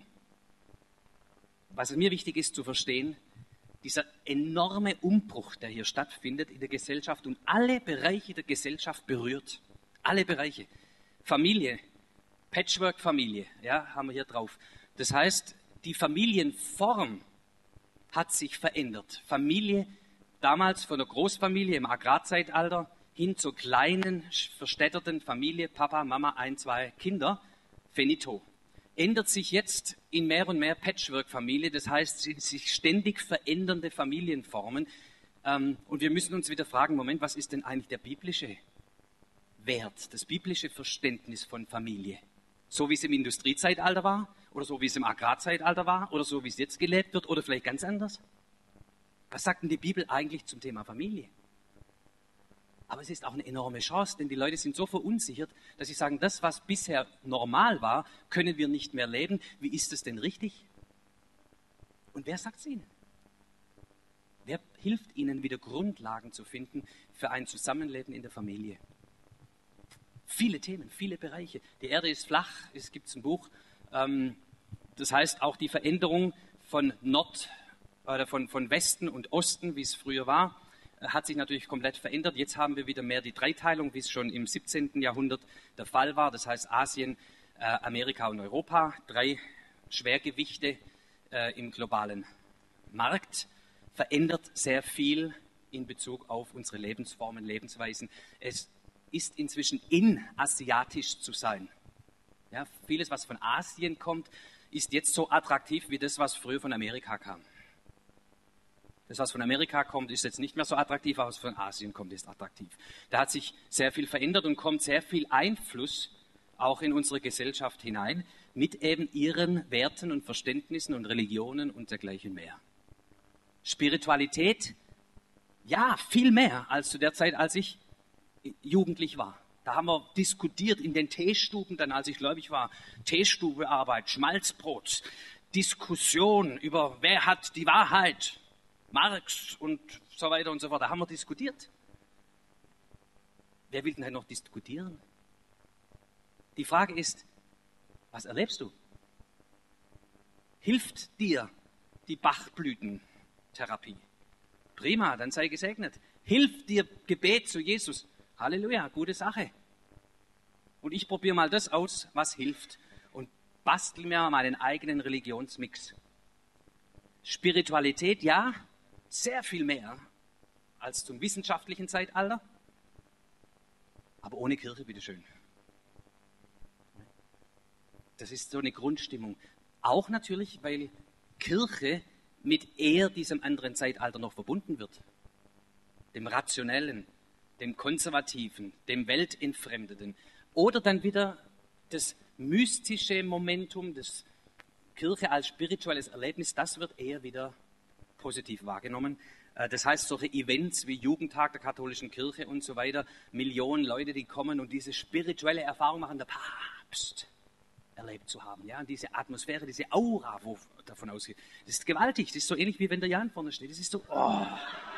Was mir wichtig ist zu verstehen, dieser enorme Umbruch, der hier stattfindet in der Gesellschaft und alle Bereiche der Gesellschaft berührt. Alle Bereiche. Familie, Patchwork-Familie, ja, haben wir hier drauf. Das heißt, die Familienform hat sich verändert. Familie, damals von der Großfamilie im Agrarzeitalter hin zur kleinen, verstädterten Familie, Papa, Mama, 1, 2 Kinder, finito. Ändert sich jetzt in mehr und mehr Patchwork-Familie, das heißt, sich ständig verändernde Familienformen. Und wir müssen uns wieder fragen, Moment, was ist denn eigentlich der biblische Wert, das biblische Verständnis von Familie? So wie es im Industriezeitalter war oder so wie es im Agrarzeitalter war oder so wie es jetzt gelebt wird oder vielleicht ganz anders? Was sagt denn die Bibel eigentlich zum Thema Familie? Aber es ist auch eine enorme Chance, denn die Leute sind so verunsichert, dass sie sagen, das, was bisher normal war, können wir nicht mehr leben. Wie ist es denn richtig? Und wer sagt es ihnen? Wer hilft ihnen, wieder Grundlagen zu finden für ein Zusammenleben in der Familie? Viele Themen, viele Bereiche. Die Erde ist flach, es gibt ein Buch. Das heißt auch die Veränderung von von Westen und Osten, wie es früher war, hat sich natürlich komplett verändert. Jetzt haben wir wieder mehr die Dreiteilung, wie es schon im 17. Jahrhundert der Fall war. Das heißt Asien, Amerika und Europa, 3 Schwergewichte im globalen Markt. Verändert sehr viel in Bezug auf unsere Lebensformen, Lebensweisen. Es ist inzwischen asiatisch zu sein. Ja, vieles, was von Asien kommt, ist jetzt so attraktiv wie das, was früher von Amerika kam. Das, was von Amerika kommt, ist jetzt nicht mehr so attraktiv, aber was von Asien kommt, ist attraktiv. Da hat sich sehr viel verändert und kommt sehr viel Einfluss auch in unsere Gesellschaft hinein, mit eben ihren Werten und Verständnissen und Religionen und dergleichen mehr. Spiritualität, ja, viel mehr als zu der Zeit, als ich jugendlich war. Da haben wir diskutiert in den Teestuben, dann als ich gläubig war, Teestubearbeit, Schmalzbrot, Diskussion über wer hat die Wahrheit, Marx und so weiter und so fort. Da haben wir diskutiert. Wer will denn noch diskutieren? Die Frage ist, was erlebst du? Hilft dir die Bachblütentherapie? Prima, dann sei gesegnet. Hilft dir Gebet zu Jesus? Halleluja, gute Sache. Und ich probiere mal das aus, was hilft und bastel mir meinen eigenen Religionsmix. Spiritualität, ja, sehr viel mehr als zum wissenschaftlichen Zeitalter, aber ohne Kirche, bitteschön. Das ist so eine Grundstimmung. Auch natürlich, weil Kirche mit eher diesem anderen Zeitalter noch verbunden wird. Dem Rationellen, dem Konservativen, dem Weltentfremdeten. Oder dann wieder das mystische Momentum, das Kirche als spirituelles Erlebnis, das wird eher wieder positiv wahrgenommen. Das heißt, solche Events wie Jugendtag der katholischen Kirche und so weiter, Millionen Leute, die kommen und diese spirituelle Erfahrung machen, der Papst erlebt zu haben. Ja? Und diese Atmosphäre, diese Aura, wo davon ausgeht, das ist gewaltig. Das ist so ähnlich wie wenn der Jan vorne steht. Das ist so, oh.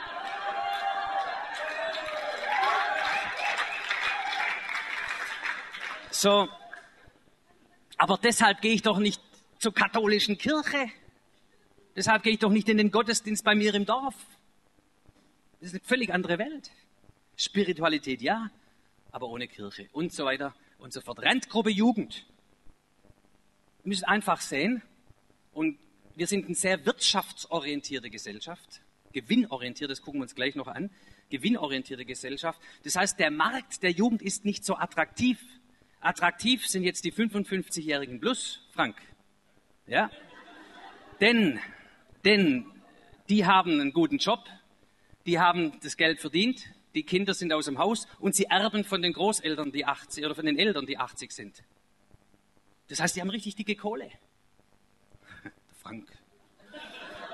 So, aber deshalb gehe ich doch nicht zur katholischen Kirche. Deshalb gehe ich doch nicht in den Gottesdienst bei mir im Dorf. Das ist eine völlig andere Welt. Spiritualität ja, aber ohne Kirche und so weiter und so fort. Randgruppe Jugend. Wir müssen einfach sehen, und wir sind eine sehr wirtschaftsorientierte Gesellschaft, gewinnorientiert, das gucken wir uns gleich noch an, gewinnorientierte Gesellschaft. Das heißt, der Markt der Jugend ist nicht so attraktiv. Attraktiv sind jetzt die 55-Jährigen plus, Frank. Ja? Denn die haben einen guten Job, die haben das Geld verdient, die Kinder sind aus dem Haus und sie erben von den Großeltern, die 80 oder von den Eltern, die 80 sind. Das heißt, die haben richtig dicke Kohle. Der Frank.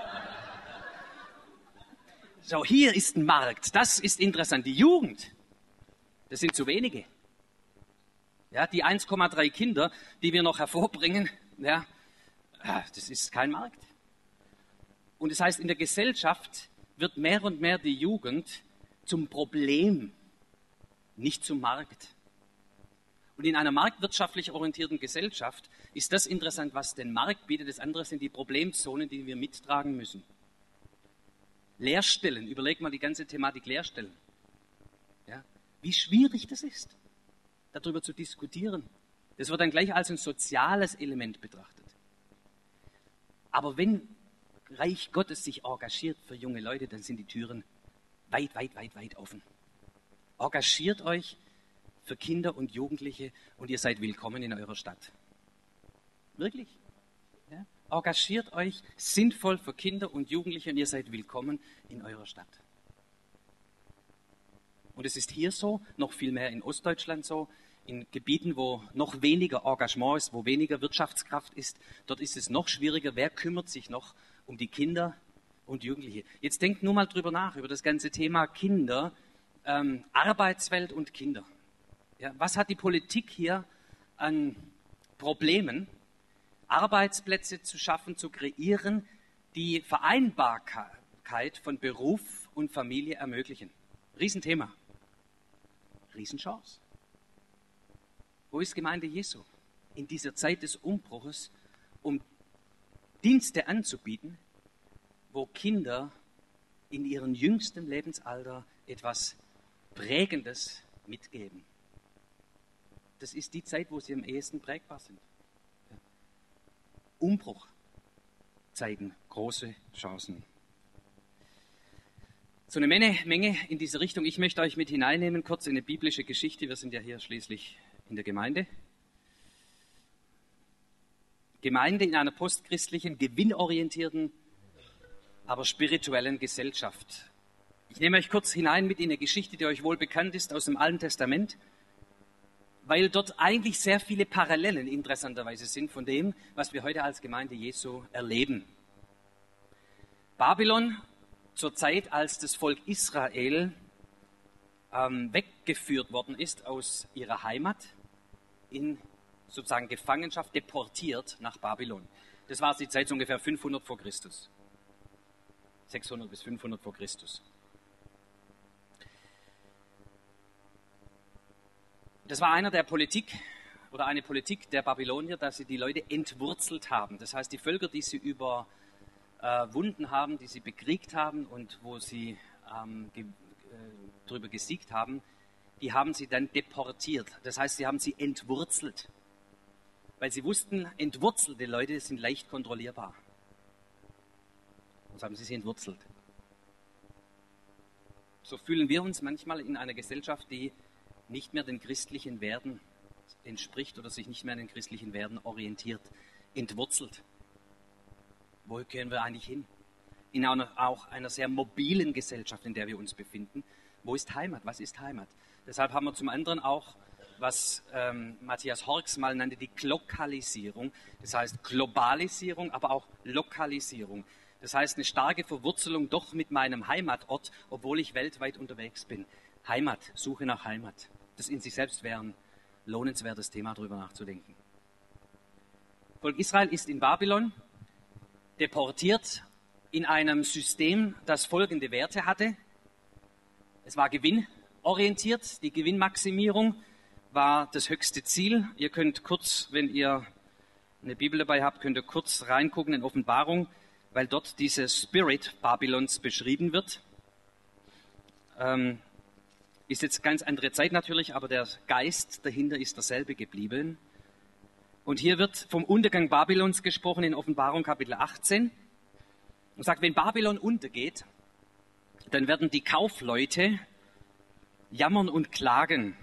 So, hier ist ein Markt. Das ist interessant. Die Jugend, das sind zu wenige. Ja, die 1,3 Kinder, die wir noch hervorbringen, ja, das ist kein Markt. Und das heißt, in der Gesellschaft wird mehr und mehr die Jugend zum Problem, nicht zum Markt. Und in einer marktwirtschaftlich orientierten Gesellschaft ist das interessant, was den Markt bietet. Das andere sind die Problemzonen, die wir mittragen müssen. Lehrstellen, überleg mal die ganze Thematik Lehrstellen. Ja, wie schwierig das ist, darüber zu diskutieren. Das wird dann gleich als ein soziales Element betrachtet. Aber wenn Reich Gottes sich engagiert für junge Leute, dann sind die Türen weit, weit, weit, weit offen. Engagiert euch für Kinder und Jugendliche und ihr seid willkommen in eurer Stadt. Wirklich. Ja? Engagiert euch sinnvoll für Kinder und Jugendliche und ihr seid willkommen in eurer Stadt. Und es ist hier so, noch viel mehr in Ostdeutschland so, in Gebieten, wo noch weniger Engagement ist, wo weniger Wirtschaftskraft ist, dort ist es noch schwieriger. Wer kümmert sich noch um die Kinder und Jugendliche? Jetzt denkt nur mal drüber nach, über das ganze Thema Kinder, Arbeitswelt und Kinder. Ja, was hat die Politik hier an Problemen, Arbeitsplätze zu schaffen, zu kreieren, die Vereinbarkeit von Beruf und Familie ermöglichen? Riesenthema. Riesenchance. Wo ist Gemeinde Jesu? In dieser Zeit des Umbruches, um Dienste anzubieten, wo Kinder in ihrem jüngsten Lebensalter etwas Prägendes mitgeben. Das ist die Zeit, wo sie am ehesten prägbar sind. Umbruch zeigen große Chancen. So eine Menge in diese Richtung. Ich möchte euch mit hineinnehmen, kurz in eine biblische Geschichte. Wir sind ja hier schließlich in der Gemeinde. Gemeinde in einer postchristlichen, gewinnorientierten, aber spirituellen Gesellschaft. Ich nehme euch kurz hinein mit in eine Geschichte, die euch wohl bekannt ist aus dem Alten Testament, weil dort eigentlich sehr viele Parallelen interessanterweise sind von dem, was wir heute als Gemeinde Jesu erleben. Babylon, zur Zeit, als das Volk Israel weggeführt worden ist aus ihrer Heimat, in sozusagen Gefangenschaft, deportiert nach Babylon. Das war die Zeit ungefähr 500 vor Christus. 600 bis 500 vor Christus. Das war eine Politik der Babylonier, dass sie die Leute entwurzelt haben. Das heißt, die Völker, die sie überwunden haben, die sie bekriegt haben und wo sie darüber gesiegt haben, die haben sie dann deportiert. Das heißt, sie haben sie entwurzelt. Weil sie wussten, entwurzelte Leute sind leicht kontrollierbar. Und so haben sie entwurzelt. So fühlen wir uns manchmal in einer Gesellschaft, die nicht mehr den christlichen Werten entspricht oder sich nicht mehr an den christlichen Werten orientiert, entwurzelt. Wo gehören wir eigentlich hin? In auch einer sehr mobilen Gesellschaft, in der wir uns befinden. Wo ist Heimat? Was ist Heimat? Deshalb haben wir zum anderen auch, was Matthias Horks mal nannte, die Glokalisierung. Das heißt Globalisierung, aber auch Lokalisierung. Das heißt eine starke Verwurzelung doch mit meinem Heimatort, obwohl ich weltweit unterwegs bin. Heimat, Suche nach Heimat. Das in sich selbst wäre ein lohnenswertes Thema, darüber nachzudenken. Volk Israel ist in Babylon deportiert in einem System, das folgende Werte hatte. Es war gewinnorientiert, die Gewinnmaximierung war das höchste Ziel. Ihr könnt kurz, wenn ihr eine Bibel dabei habt, könnt ihr kurz reingucken in Offenbarung, weil dort dieser Spirit Babylons beschrieben wird. Ist jetzt ganz andere Zeit natürlich, aber der Geist dahinter ist derselbe geblieben. Und hier wird vom Untergang Babylons gesprochen in Offenbarung Kapitel 18. Und sagt, wenn Babylon untergeht, dann werden die Kaufleute jammern und klagen.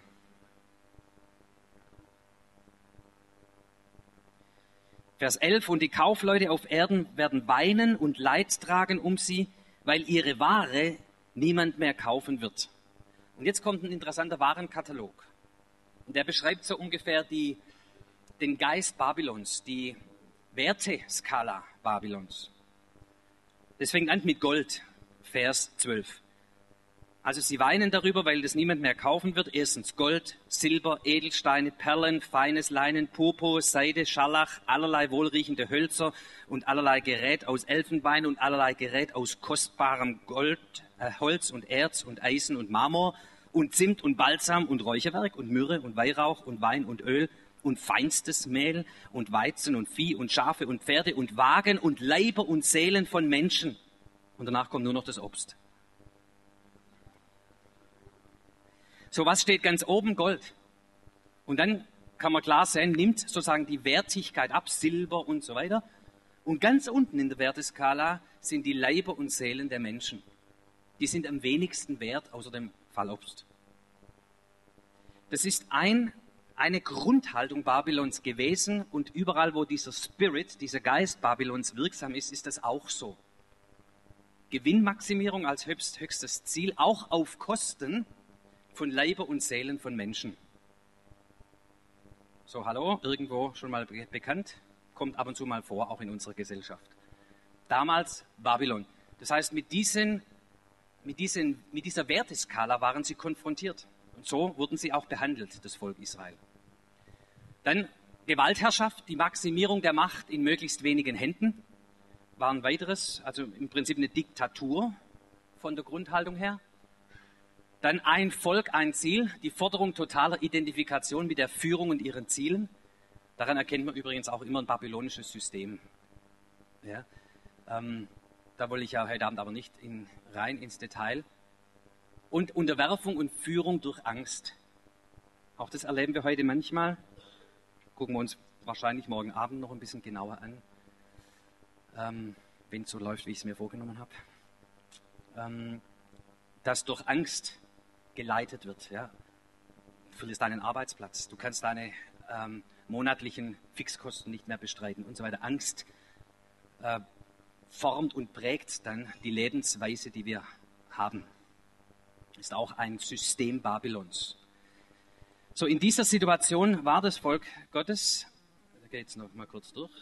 Vers 11, und die Kaufleute auf Erden werden weinen und Leid tragen um sie, weil ihre Ware niemand mehr kaufen wird. Und jetzt kommt ein interessanter Warenkatalog. Und der beschreibt so ungefähr den Geist Babylons, die Werteskala Babylons. Das fängt an mit Gold. Vers 12. Also sie weinen darüber, weil das niemand mehr kaufen wird. Erstens Gold, Silber, Edelsteine, Perlen, feines Leinen, Purpur, Seide, Scharlach, allerlei wohlriechende Hölzer und allerlei Gerät aus Elfenbein und allerlei Gerät aus kostbarem Gold, Holz und Erz und Eisen und Marmor und Zimt und Balsam und Räucherwerk und Myrrhe und Weihrauch und Wein und Öl und feinstes Mehl und Weizen und Vieh und Schafe und Pferde und Wagen und Leiber und Seelen von Menschen. Und danach kommt nur noch das Obst. So, was steht ganz oben? Gold. Und dann kann man klar sehen, nimmt sozusagen die Wertigkeit ab, Silber und so weiter. Und ganz unten in der Werteskala sind die Leiber und Seelen der Menschen. Die sind am wenigsten wert, außer dem Fallobst. Das ist eine Grundhaltung Babylons gewesen und überall, wo dieser Spirit, dieser Geist Babylons wirksam ist, ist das auch so. Gewinnmaximierung als höchstes Ziel, auch auf Kosten von Leiber und Seelen von Menschen. So, hallo, irgendwo schon mal bekannt, kommt ab und zu mal vor, auch in unserer Gesellschaft. Damals Babylon. Das heißt, mit dieser Werteskala waren sie konfrontiert. Und so wurden sie auch behandelt, das Volk Israel. Dann Gewaltherrschaft, die Maximierung der Macht in möglichst wenigen Händen, war ein weiteres, also im Prinzip eine Diktatur von der Grundhaltung her. Dann ein Volk, ein Ziel, die Forderung totaler Identifikation mit der Führung und ihren Zielen. Daran erkennt man übrigens auch immer ein babylonisches System. Ja, da wollte ich ja heute Abend aber nicht rein ins Detail. Und Unterwerfung und Führung durch Angst. Auch das erleben wir heute manchmal. Gucken wir uns wahrscheinlich morgen Abend noch ein bisschen genauer an, wenn es so läuft, wie ich es mir vorgenommen habe. Dass durch Angst geleitet wird. Ja. Du verlierst deinen Arbeitsplatz, du kannst deine monatlichen Fixkosten nicht mehr bestreiten und so weiter. Angst formt und prägt dann die Lebensweise, die wir haben. Ist auch ein System Babylons. So, in dieser Situation war das Volk Gottes, da geht es noch mal kurz durch,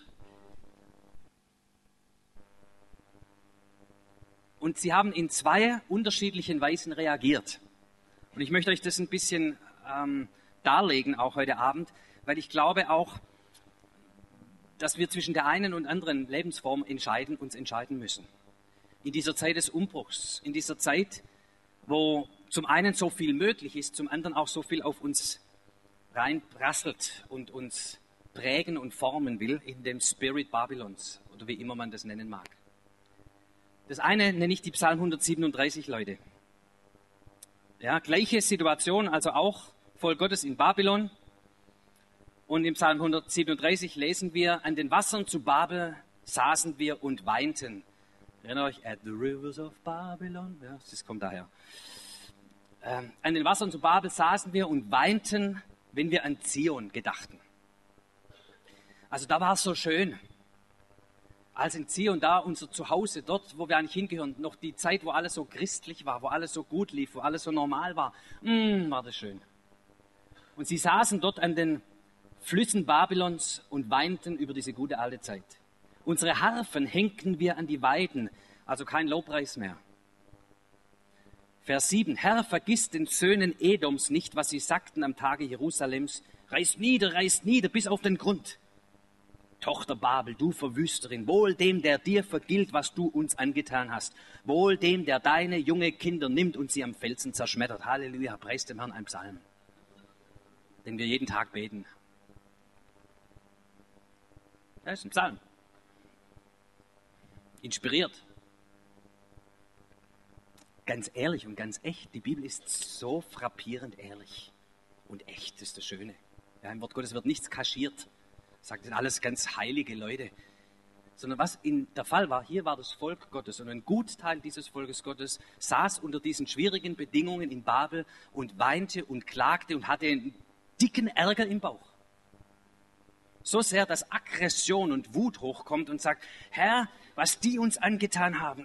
und sie haben in zwei unterschiedlichen Weisen reagiert. Und ich möchte euch das ein bisschen darlegen, auch heute Abend, weil ich glaube auch, dass wir zwischen der einen und anderen Lebensform uns entscheiden müssen. In dieser Zeit des Umbruchs, in dieser Zeit, wo zum einen so viel möglich ist, zum anderen auch so viel auf uns reinprasselt und uns prägen und formen will in dem Spirit Babylons oder wie immer man das nennen mag. Das eine nenne ich die Psalm 137, Leute. Ja, gleiche Situation, also auch Volk Gottes in Babylon. Und im Psalm 137 lesen wir, an den Wassern zu Babel saßen wir und weinten. Erinnert euch, at the rivers of Babylon? Ja, das kommt daher. An den Wassern zu Babel saßen wir und weinten, wenn wir an Zion gedachten. Also da war es so schön. Als in Zion, da unser Zuhause, dort, wo wir eigentlich hingehören, noch die Zeit, wo alles so christlich war, wo alles so gut lief, wo alles so normal war, war das schön. Und sie saßen dort an den Flüssen Babylons und weinten über diese gute alte Zeit. Unsere Harfen hängten wir an die Weiden, also kein Lobpreis mehr. Vers 7, Herr, vergiss den Söhnen Edoms nicht, was sie sagten am Tage Jerusalems, reißt nieder bis auf den Grund. Tochter Babel, du Verwüsterin, wohl dem, der dir vergilt, was du uns angetan hast. Wohl dem, der deine junge Kinder nimmt und sie am Felsen zerschmettert. Halleluja, preis dem Herrn, ein Psalm, den wir jeden Tag beten. Das ist ein Psalm. Inspiriert. Ganz ehrlich und ganz echt, die Bibel ist so frappierend ehrlich. Und echt, das ist das Schöne. Ja, im Wort Gottes wird nichts kaschiert. Sagt sind alles ganz heilige Leute. Sondern was der Fall war, hier war das Volk Gottes. Und ein Gutteil dieses Volkes Gottes saß unter diesen schwierigen Bedingungen in Babel und weinte und klagte und hatte einen dicken Ärger im Bauch. So sehr, dass Aggression und Wut hochkommt und sagt, Herr, was die uns angetan haben,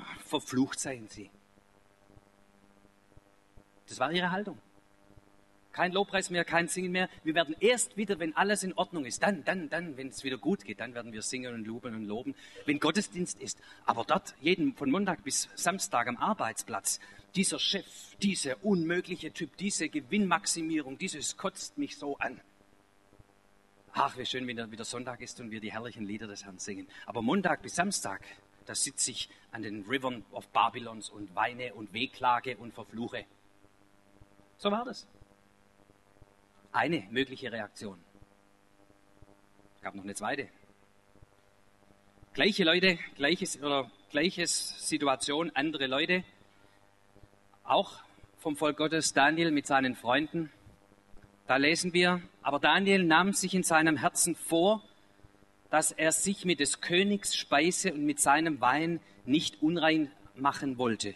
verflucht seien sie. Das war ihre Haltung. Kein Lobpreis mehr, kein Singen mehr. Wir werden erst wieder, wenn alles in Ordnung ist, dann, wenn es wieder gut geht, dann werden wir singen und loben, wenn Gottesdienst ist. Aber dort, von Montag bis Samstag am Arbeitsplatz, dieser Chef, dieser unmögliche Typ, diese Gewinnmaximierung, dieses kotzt mich so an. Ach, wie schön, wenn wieder Sonntag ist und wir die herrlichen Lieder des Herrn singen. Aber Montag bis Samstag, da sitze ich an den Rivern of Babylons und weine und wehklage und verfluche. So war das. Eine mögliche Reaktion. Es gab noch eine zweite. Gleiche Leute, gleiche Situation, andere Leute. Auch vom Volk Gottes, Daniel mit seinen Freunden. Da lesen wir, aber Daniel nahm sich in seinem Herzen vor, dass er sich mit des Königs Speise und mit seinem Wein nicht unrein machen wollte.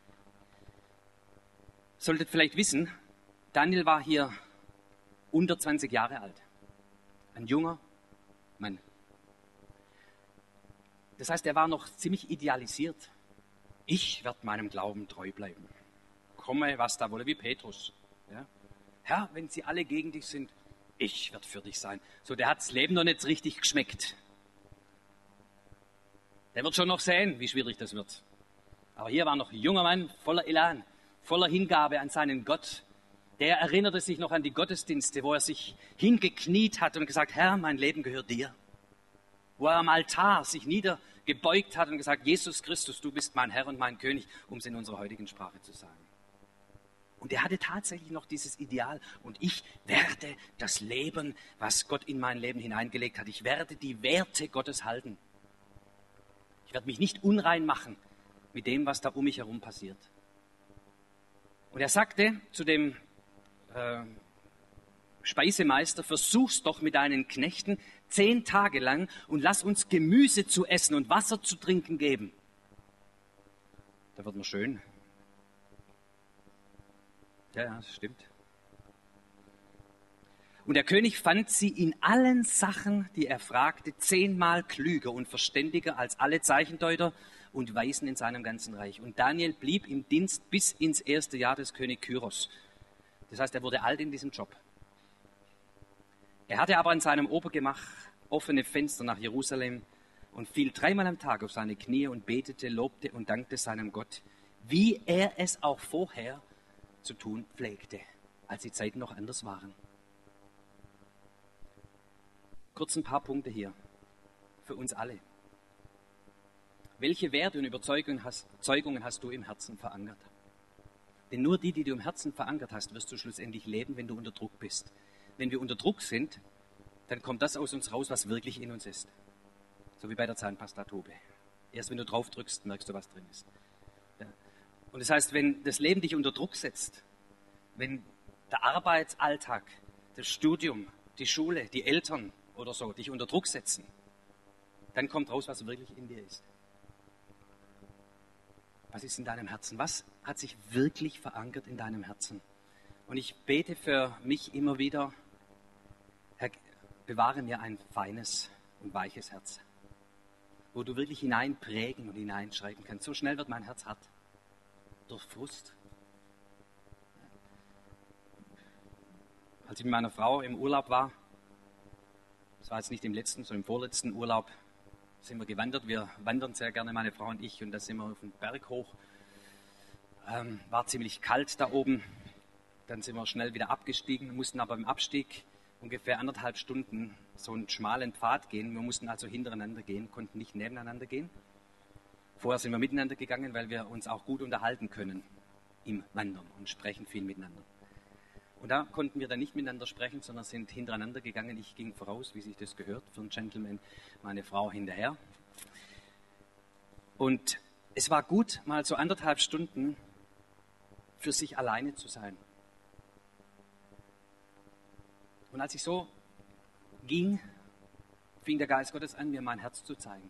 Solltet vielleicht wissen, Daniel war hier unter 20 Jahre alt. Ein junger Mann. Das heißt, er war noch ziemlich idealisiert. Ich werde meinem Glauben treu bleiben. Komme, was da wolle, wie Petrus. Ja? Herr, wenn sie alle gegen dich sind, ich werde für dich sein. So, der hat das Leben noch nicht richtig geschmeckt. Der wird schon noch sehen, wie schwierig das wird. Aber hier war noch ein junger Mann, voller Elan, voller Hingabe an seinen Gott. Der erinnerte sich noch an die Gottesdienste, wo er sich hingekniet hat und gesagt, Herr, mein Leben gehört dir. Wo er am Altar sich niedergebeugt hat und gesagt, Jesus Christus, du bist mein Herr und mein König, um es in unserer heutigen Sprache zu sagen. Und er hatte tatsächlich noch dieses Ideal. Und ich werde das Leben, was Gott in mein Leben hineingelegt hat, ich werde die Werte Gottes halten. Ich werde mich nicht unrein machen mit dem, was da um mich herum passiert. Und er sagte zu dem Speisemeister, versuch's doch mit deinen Knechten 10 Tage lang und lass uns Gemüse zu essen und Wasser zu trinken geben. Da wird man schön. Ja, das stimmt. Und der König fand sie in allen Sachen, die er fragte, 10-mal klüger und verständiger als alle Zeichendeuter und Weisen in seinem ganzen Reich. Und Daniel blieb im Dienst bis ins erste Jahr des König Kyros. Das heißt, er wurde alt in diesem Job. Er hatte aber in seinem Obergemach offene Fenster nach Jerusalem und fiel 3-mal am Tag auf seine Knie und betete, lobte und dankte seinem Gott, wie er es auch vorher zu tun pflegte, als die Zeiten noch anders waren. Kurz ein paar Punkte hier für uns alle. Welche Werte und Überzeugungen hast du im Herzen verankert? Denn nur die du im Herzen verankert hast, wirst du schlussendlich leben, wenn du unter Druck bist. Wenn wir unter Druck sind, dann kommt das aus uns raus, was wirklich in uns ist. So wie bei der Zahnpastatube. Erst wenn du drauf drückst, merkst du, was drin ist. Ja. Und das heißt, wenn das Leben dich unter Druck setzt, wenn der Arbeitsalltag, das Studium, die Schule, die Eltern oder so dich unter Druck setzen, dann kommt raus, was wirklich in dir ist. Was ist in deinem Herzen? Was hat sich wirklich verankert in deinem Herzen? Und ich bete für mich immer wieder, Herr, bewahre mir ein feines und weiches Herz, wo du wirklich hineinprägen und hineinschreiben kannst. So schnell wird mein Herz hart, durch Frust. Als ich mit meiner Frau im Urlaub war, das war jetzt nicht im letzten, sondern im vorletzten Urlaub, sind wir gewandert. Wir wandern sehr gerne, meine Frau und ich, und da sind wir auf den Berg hoch. War ziemlich kalt da oben. Dann sind wir schnell wieder abgestiegen, mussten aber im Abstieg ungefähr 1,5 Stunden so einen schmalen Pfad gehen. Wir mussten also hintereinander gehen, konnten nicht nebeneinander gehen. Vorher sind wir miteinander gegangen, weil wir uns auch gut unterhalten können im Wandern und sprechen viel miteinander. Und da konnten wir dann nicht miteinander sprechen, sondern sind hintereinander gegangen. Ich ging voraus, wie sich das gehört, für einen Gentleman, meine Frau hinterher. Und es war gut, mal so 1,5 Stunden für sich alleine zu sein. Und als ich so ging, fing der Geist Gottes an, mir mein Herz zu zeigen.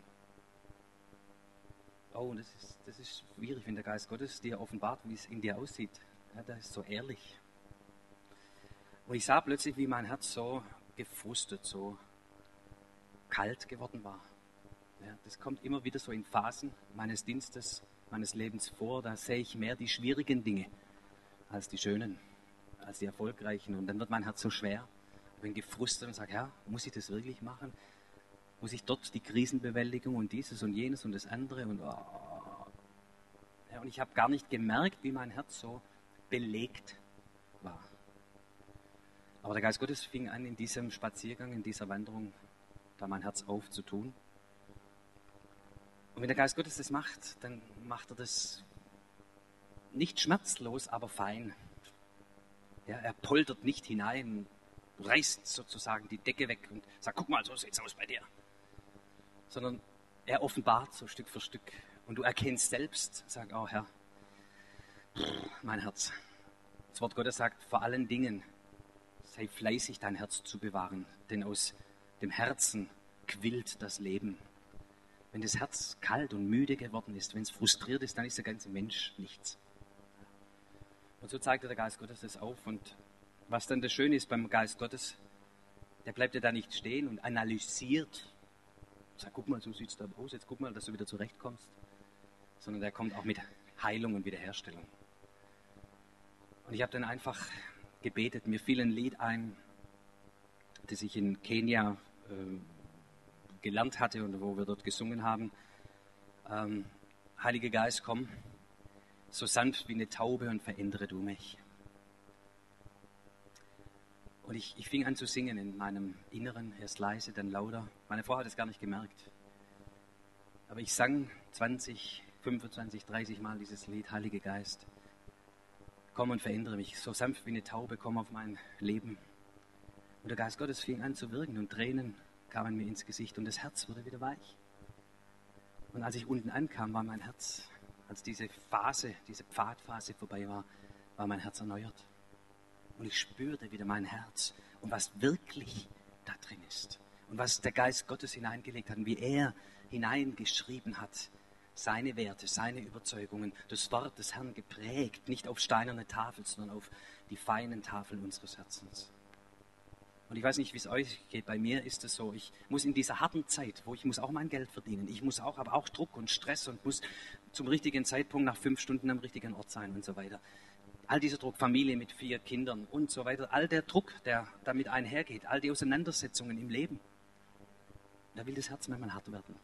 Oh, das ist schwierig, wenn der Geist Gottes dir offenbart, wie es in dir aussieht. Ja, das ist so ehrlich. Und ich sah plötzlich, wie mein Herz so gefrustet, so kalt geworden war. Ja, das kommt immer wieder so in Phasen meines Dienstes, meines Lebens vor. Da sehe ich mehr die schwierigen Dinge als die schönen. als die Erfolgreichen. Und dann wird mein Herz so schwer, bin gefrustet und sage, Herr, muss ich das wirklich machen? Muss ich dort die Krisenbewältigung und dieses und jenes und das andere? Und, ja, und ich habe gar nicht gemerkt, wie mein Herz so belegt war. Aber der Geist Gottes fing an, in diesem Spaziergang, in dieser Wanderung, da mein Herz aufzutun. Und wenn der Geist Gottes das macht, dann macht er das nicht schmerzlos, aber fein. Ja, er poltert nicht hinein, reißt sozusagen die Decke weg und sagt, guck mal, so sieht's aus bei dir. Sondern er offenbart so Stück für Stück. Und du erkennst selbst, sag, oh Herr, mein Herz. Das Wort Gottes sagt, vor allen Dingen, sei fleißig, dein Herz zu bewahren, denn aus dem Herzen quillt das Leben. Wenn das Herz kalt und müde geworden ist, wenn es frustriert ist, dann ist der ganze Mensch nichts. Und so zeigte der Geist Gottes das auf. Und was dann das Schöne ist beim Geist Gottes, der bleibt ja da nicht stehen und analysiert. Sagt, guck mal, so sieht es da aus, jetzt guck mal, dass du wieder zurechtkommst. Sondern der kommt auch mit Heilung und Wiederherstellung. Und ich habe dann einfach gebetet. Mir fiel ein Lied ein, das ich in Kenia gelernt hatte und wo wir dort gesungen haben. Heiliger Geist, komm, so sanft wie eine Taube und verändere du mich. Und ich fing an zu singen in meinem Inneren, erst leise, dann lauter. Meine Frau hat es gar nicht gemerkt. Aber ich sang 20, 25, 30 Mal dieses Lied, Heiliger Geist, komm und verändere mich. So sanft wie eine Taube, komm auf mein Leben. Und der Geist Gottes fing an zu wirken und Tränen kamen mir ins Gesicht und das Herz wurde wieder weich. Und als ich unten ankam, war mein Herz, als diese Phase, diese Pfadphase vorbei war, war mein Herz erneuert. Und ich spürte wieder mein Herz und was wirklich da drin ist. Und was der Geist Gottes hineingelegt hat und wie er hineingeschrieben hat. Seine Werte, seine Überzeugungen, das Wort des Herrn geprägt, nicht auf steinerne Tafeln, sondern auf die feinen Tafeln unseres Herzens. Und ich weiß nicht, wie es euch geht, bei mir ist es so, ich muss in dieser harten Zeit, wo ich muss auch mein Geld verdienen, ich muss auch, aber auch Druck und Stress und muss zum richtigen Zeitpunkt nach 5 Stunden am richtigen Ort sein und so weiter. All dieser Druck, Familie mit 4 Kindern und so weiter, all der Druck, der damit einhergeht, all die Auseinandersetzungen im Leben, da will das Herz manchmal hart werden.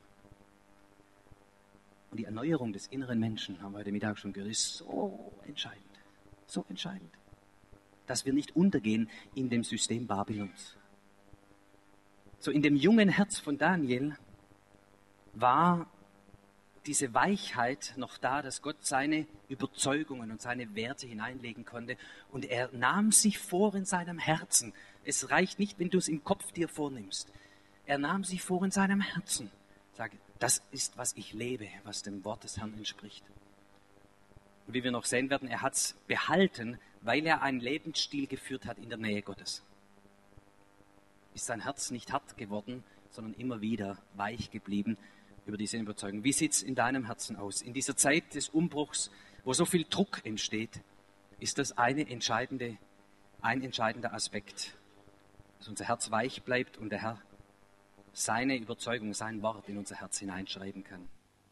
Und die Erneuerung des inneren Menschen, haben wir heute Mittag schon gehört, ist so entscheidend, dass wir nicht untergehen in dem System Babylons. So in dem jungen Herz von Daniel war diese Weichheit noch da, dass Gott seine Überzeugungen und seine Werte hineinlegen konnte. Und er nahm sich vor in seinem Herzen. Es reicht nicht, wenn du es im Kopf dir vornimmst. Er nahm sich vor in seinem Herzen. Sage, das ist, was ich lebe, was dem Wort des Herrn entspricht. Und wie wir noch sehen werden, er hat es behalten, weil er einen Lebensstil geführt hat in der Nähe Gottes. Ist sein Herz nicht hart geworden, sondern immer wieder weich geblieben über diese Überzeugung. Wie sieht es in deinem Herzen aus? In dieser Zeit des Umbruchs, wo so viel Druck entsteht, ist das ein entscheidender Aspekt, dass unser Herz weich bleibt und der Herr seine Überzeugung, sein Wort in unser Herz hineinschreiben kann.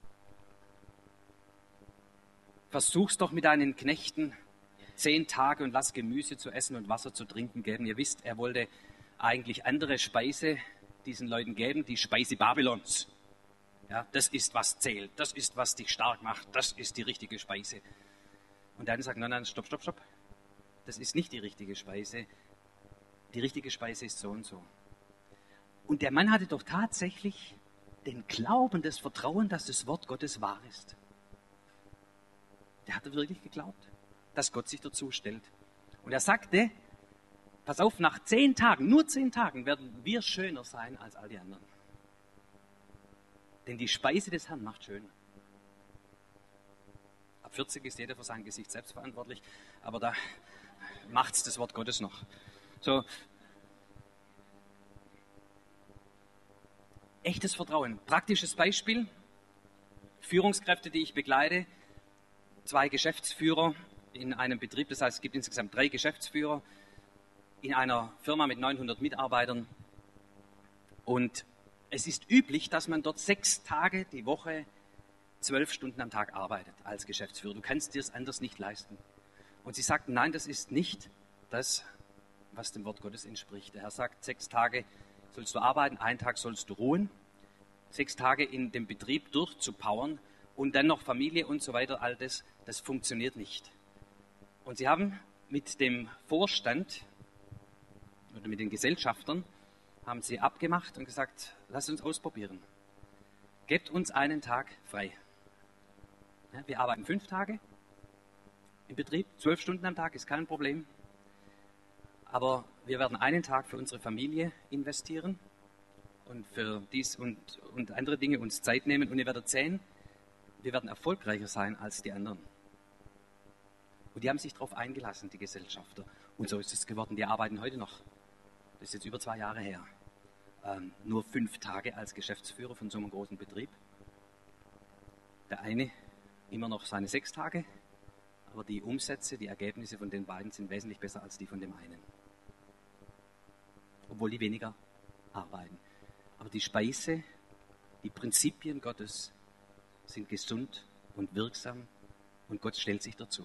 Versuch's doch mit deinen Knechten 10 Tage und lass Gemüse zu essen und Wasser zu trinken geben. Ihr wisst, er wollte eigentlich andere Speise diesen Leuten geben, die Speise Babylons. Ja, das ist, was zählt, das ist, was dich stark macht, das ist die richtige Speise. Und dann sagt, nein, stopp. Das ist nicht die richtige Speise. Die richtige Speise ist so und so. Und der Mann hatte doch tatsächlich den Glauben, das Vertrauen, dass das Wort Gottes wahr ist. Der hatte wirklich geglaubt, dass Gott sich dazu stellt. Und er sagte, pass auf, nach 10 Tagen, nur 10 Tagen, werden wir schöner sein als all die anderen. Denn die Speise des Herrn macht schön. Ab 40 ist jeder für sein Gesicht selbst verantwortlich, aber da macht es das Wort Gottes noch. So, echtes Vertrauen. Praktisches Beispiel, Führungskräfte, die ich begleite, 2 Geschäftsführer in einem Betrieb, das heißt, es gibt insgesamt 3 Geschäftsführer in einer Firma mit 900 Mitarbeitern. Und es ist üblich, dass man dort 6 Tage die Woche 12 Stunden am Tag arbeitet als Geschäftsführer. Du kannst dir es anders nicht leisten. Und sie sagten, nein, das ist nicht das, was dem Wort Gottes entspricht. Der Herr sagt, 6 Tage sollst du arbeiten, 1 Tag sollst du ruhen, 6 Tage in dem Betrieb durchzupowern und dann noch Familie und so weiter, all das, das funktioniert nicht. Und sie haben mit dem Vorstand oder mit den Gesellschaftern, haben sie abgemacht und gesagt, lasst uns ausprobieren. Gebt uns einen Tag frei. Ja, wir arbeiten 5 Tage im Betrieb, 12 Stunden am Tag ist kein Problem. Aber wir werden einen Tag für unsere Familie investieren und für dies und andere Dinge uns Zeit nehmen. Und ihr werdet sehen, wir werden erfolgreicher sein als die anderen. Und die haben sich darauf eingelassen, die Gesellschafter. Und so ist es geworden. Die arbeiten heute noch. Das ist jetzt über 2 Jahre her. Nur 5 Tage als Geschäftsführer von so einem großen Betrieb. Der eine immer noch seine 6 Tage. Aber die Umsätze, die Ergebnisse von den beiden sind wesentlich besser als die von dem einen. Obwohl die weniger arbeiten. Aber die Speise, die Prinzipien Gottes sind gesund und wirksam und Gott stellt sich dazu.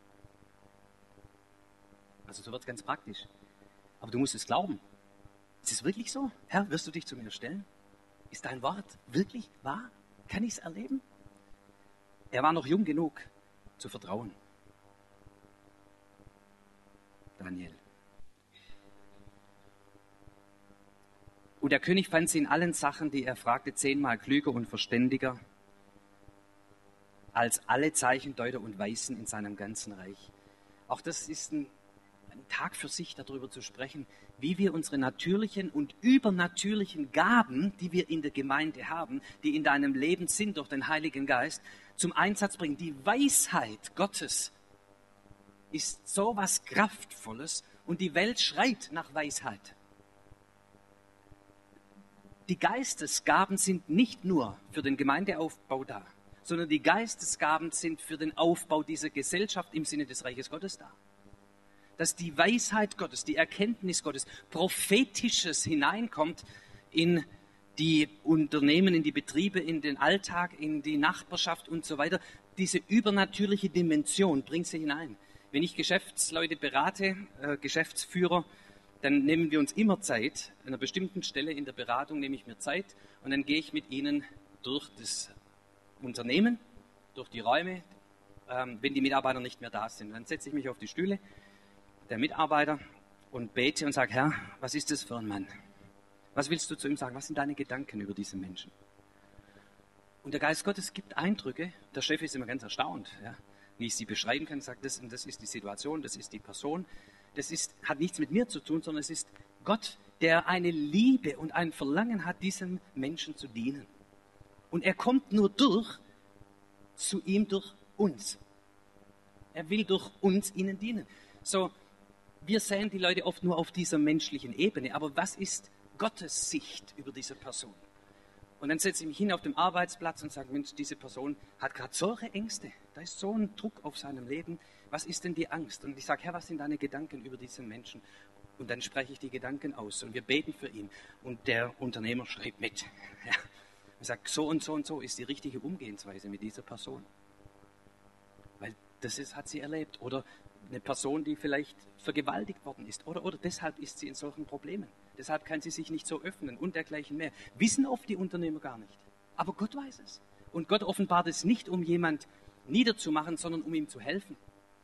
Also so wird es ganz praktisch. Aber du musst es glauben. Ist es wirklich so? Herr, wirst du dich zu mir stellen? Ist dein Wort wirklich wahr? Kann ich es erleben? Er war noch jung genug zu vertrauen. Daniel. Und der König fand sie in allen Sachen, die er fragte, 10-mal klüger und verständiger als alle Zeichendeuter und Weisen in seinem ganzen Reich. Auch das ist ein Tag für sich, darüber zu sprechen, wie wir unsere natürlichen und übernatürlichen Gaben, die wir in der Gemeinde haben, die in deinem Leben sind durch den Heiligen Geist, zum Einsatz bringen. Die Weisheit Gottes ist so was Kraftvolles und die Welt schreit nach Weisheit. Die Geistesgaben sind nicht nur für den Gemeindeaufbau da, sondern die Geistesgaben sind für den Aufbau dieser Gesellschaft im Sinne des Reiches Gottes da. Dass die Weisheit Gottes, die Erkenntnis Gottes, Prophetisches hineinkommt in die Unternehmen, in die Betriebe, in den Alltag, in die Nachbarschaft und so weiter. Diese übernatürliche Dimension bringt sie hinein. Wenn ich Geschäftsleute berate, Geschäftsführer, dann nehmen wir uns immer Zeit. An einer bestimmten Stelle in der Beratung nehme ich mir Zeit und dann gehe ich mit ihnen durch das Unternehmen, durch die Räume, wenn die Mitarbeiter nicht mehr da sind. Dann setze ich mich auf die Stühle der Mitarbeiter und bete und sage, Herr, was ist das für ein Mann? Was willst du zu ihm sagen? Was sind deine Gedanken über diesen Menschen? Und der Geist Gottes gibt Eindrücke. Der Chef ist immer ganz erstaunt, ja, wie ich sie beschreiben kann. Sagt, das und das ist die Situation, das ist die Person. Hat nichts mit mir zu tun, sondern es ist Gott, der eine Liebe und ein Verlangen hat, diesem Menschen zu dienen. Und er kommt nur zu ihm durch uns. Er will durch uns ihnen dienen. So, wir sehen die Leute oft nur auf dieser menschlichen Ebene, aber was ist Gottes Sicht über diese Person? Und dann setze ich mich hin auf dem Arbeitsplatz und sage, Mensch, diese Person hat gerade solche Ängste, da ist so ein Druck auf seinem Leben, was ist denn die Angst? Und ich sage, Herr, was sind deine Gedanken über diesen Menschen? Und dann spreche ich die Gedanken aus und wir beten für ihn. Und der Unternehmer schreibt mit. Ja. Er sagt, so und so ist die richtige Umgehensweise mit dieser Person. Weil hat sie erlebt. Oder eine Person, die vielleicht vergewaltigt worden ist. Oder deshalb ist sie in solchen Problemen. Deshalb kann sie sich nicht so öffnen und dergleichen mehr. Wissen oft die Unternehmer gar nicht. Aber Gott weiß es. Und Gott offenbart es nicht, um jemand niederzumachen, sondern um ihm zu helfen.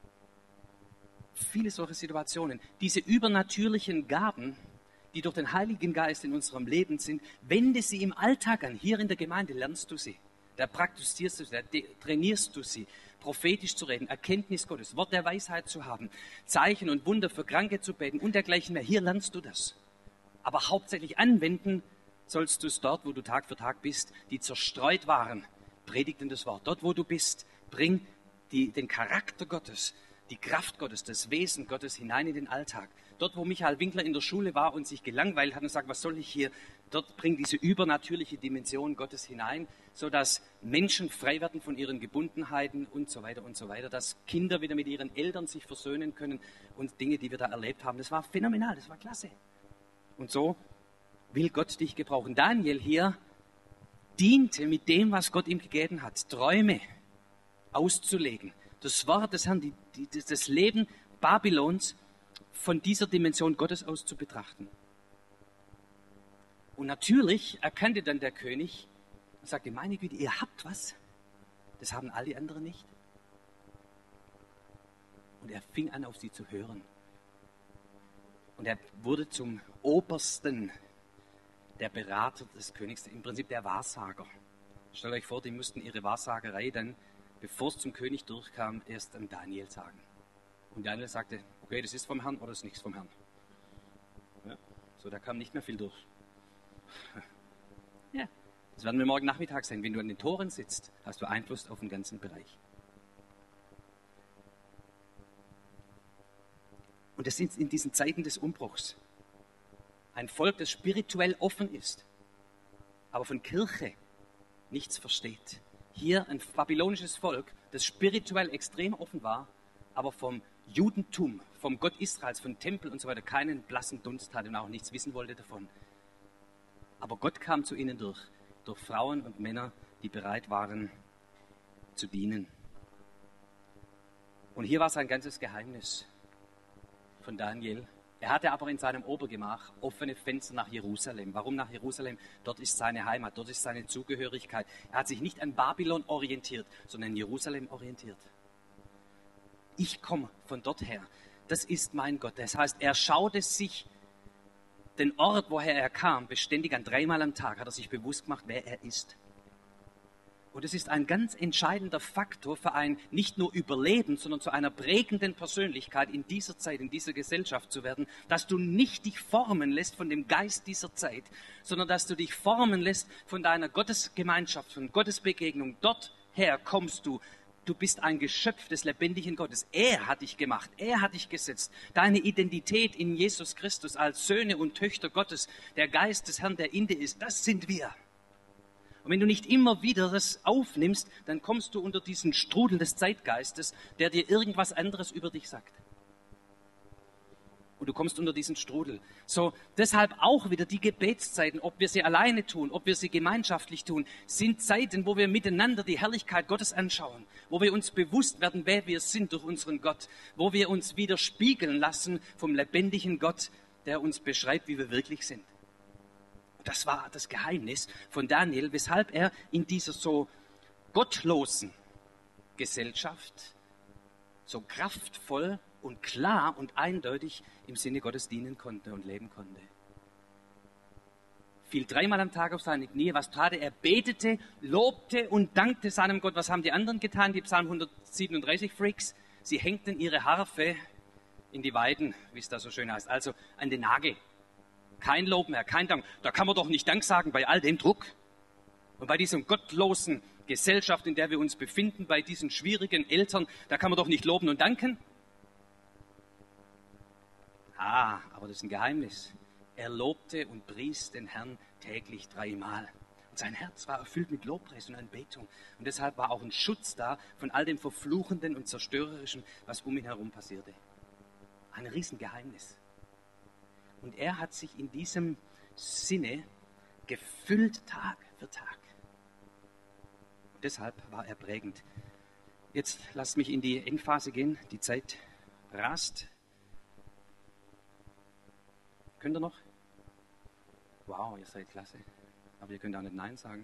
Viele solche Situationen. Diese übernatürlichen Gaben, die durch den Heiligen Geist in unserem Leben sind, wende sie im Alltag an. Hier in der Gemeinde lernst du sie. Da praktizierst du sie, da trainierst du sie, prophetisch zu reden, Erkenntnis Gottes, Wort der Weisheit zu haben, Zeichen und Wunder für Kranke zu beten und dergleichen mehr. Hier lernst du das. Aber hauptsächlich anwenden sollst du es dort, wo du Tag für Tag bist, die zerstreut waren, predigten das Wort. Dort, wo du bist, bring den Charakter Gottes, die Kraft Gottes, das Wesen Gottes hinein in den Alltag. Dort, wo Michael Winkler in der Schule war und sich gelangweilt hat und sagt, was soll ich hier? Dort bringt diese übernatürliche Dimension Gottes hinein, sodass Menschen frei werden von ihren Gebundenheiten und so weiter, dass Kinder wieder mit ihren Eltern sich versöhnen können und Dinge, die wir da erlebt haben. Das war phänomenal, das war klasse. Und so will Gott dich gebrauchen. Daniel hier diente mit dem, was Gott ihm gegeben hat, Träume auszulegen. Das Wort des Herrn, das Leben Babylons von dieser Dimension Gottes aus zu betrachten. Und natürlich erkannte dann der König und sagte, meine Güte, ihr habt was, das haben all die anderen nicht. Und er fing an, auf sie zu hören. Und er wurde zum Obersten, der Berater des Königs, im Prinzip der Wahrsager. Stellt euch vor, die mussten ihre Wahrsagerei dann, bevor es zum König durchkam, erst an Daniel sagen. Und Daniel sagte, okay, das ist vom Herrn oder das ist nichts vom Herrn. Ja, so, da kam nicht mehr viel durch. Ja, das werden wir morgen Nachmittag sehen. Wenn du an den Toren sitzt, hast du Einfluss auf den ganzen Bereich. Und das sind in diesen Zeiten des Umbruchs. Ein Volk, das spirituell offen ist, aber von Kirche nichts versteht. Hier ein babylonisches Volk, das spirituell extrem offen war, aber vom Judentum, vom Gott Israels, vom Tempel und so weiter keinen blassen Dunst hatte und auch nichts wissen wollte davon. Aber Gott kam zu ihnen durch Frauen und Männer, die bereit waren zu dienen. Und hier war sein ganzes Geheimnis von Daniel. Er hatte aber in seinem Obergemach offene Fenster nach Jerusalem. Warum nach Jerusalem? Dort ist seine Heimat, dort ist seine Zugehörigkeit. Er hat sich nicht an Babylon orientiert, sondern an Jerusalem orientiert. Ich komme von dort her. Das ist mein Gott. Das heißt, er schaute sich den Ort, woher er kam, beständig an. 3-mal am Tag hat er sich bewusst gemacht, wer er ist. Und es ist ein ganz entscheidender Faktor für ein nicht nur Überleben, sondern zu einer prägenden Persönlichkeit in dieser Zeit, in dieser Gesellschaft zu werden, dass du nicht dich formen lässt von dem Geist dieser Zeit, sondern dass du dich formen lässt von deiner Gottesgemeinschaft, von Gottesbegegnung. Dorther kommst du. Du bist ein Geschöpf des lebendigen Gottes. Er hat dich gemacht, er hat dich gesetzt. Deine Identität in Jesus Christus als Söhne und Töchter Gottes, der Geist des Herrn, der in dir ist, das sind wir. Und wenn du nicht immer wieder das aufnimmst, dann kommst du unter diesen Strudel des Zeitgeistes, der dir irgendwas anderes über dich sagt. Und du kommst unter diesen Strudel. So, deshalb auch wieder die Gebetszeiten, ob wir sie alleine tun, ob wir sie gemeinschaftlich tun, sind Zeiten, wo wir miteinander die Herrlichkeit Gottes anschauen, wo wir uns bewusst werden, wer wir sind durch unseren Gott, wo wir uns wieder spiegeln lassen vom lebendigen Gott, der uns beschreibt, wie wir wirklich sind. Das war das Geheimnis von Daniel, weshalb er in dieser so gottlosen Gesellschaft so kraftvoll und klar und eindeutig im Sinne Gottes dienen konnte und leben konnte. Fiel 3-mal am Tag auf seine Knie. Was tat er? Er betete, lobte und dankte seinem Gott. Was haben die anderen getan, die Psalm 137 Freaks? Sie hängten ihre Harfe in die Weiden, wie es da so schön heißt, also an den Nagel. Kein Lob mehr, kein Dank. Da kann man doch nicht Dank sagen bei all dem Druck. Und bei dieser gottlosen Gesellschaft, in der wir uns befinden, bei diesen schwierigen Eltern, da kann man doch nicht loben und danken. Aber das ist ein Geheimnis. Er lobte und pries den Herrn täglich 3-mal. Und sein Herz war erfüllt mit Lobpreis und Anbetung. Und deshalb war auch ein Schutz da von all dem Verfluchenden und Zerstörerischen, was um ihn herum passierte. Ein Riesengeheimnis. Und er hat sich in diesem Sinne gefüllt Tag für Tag. Und deshalb war er prägend. Jetzt lasst mich in die Endphase gehen. Die Zeit rast. Könnt ihr noch? Wow, ihr seid klasse. Aber ihr könnt auch nicht Nein sagen.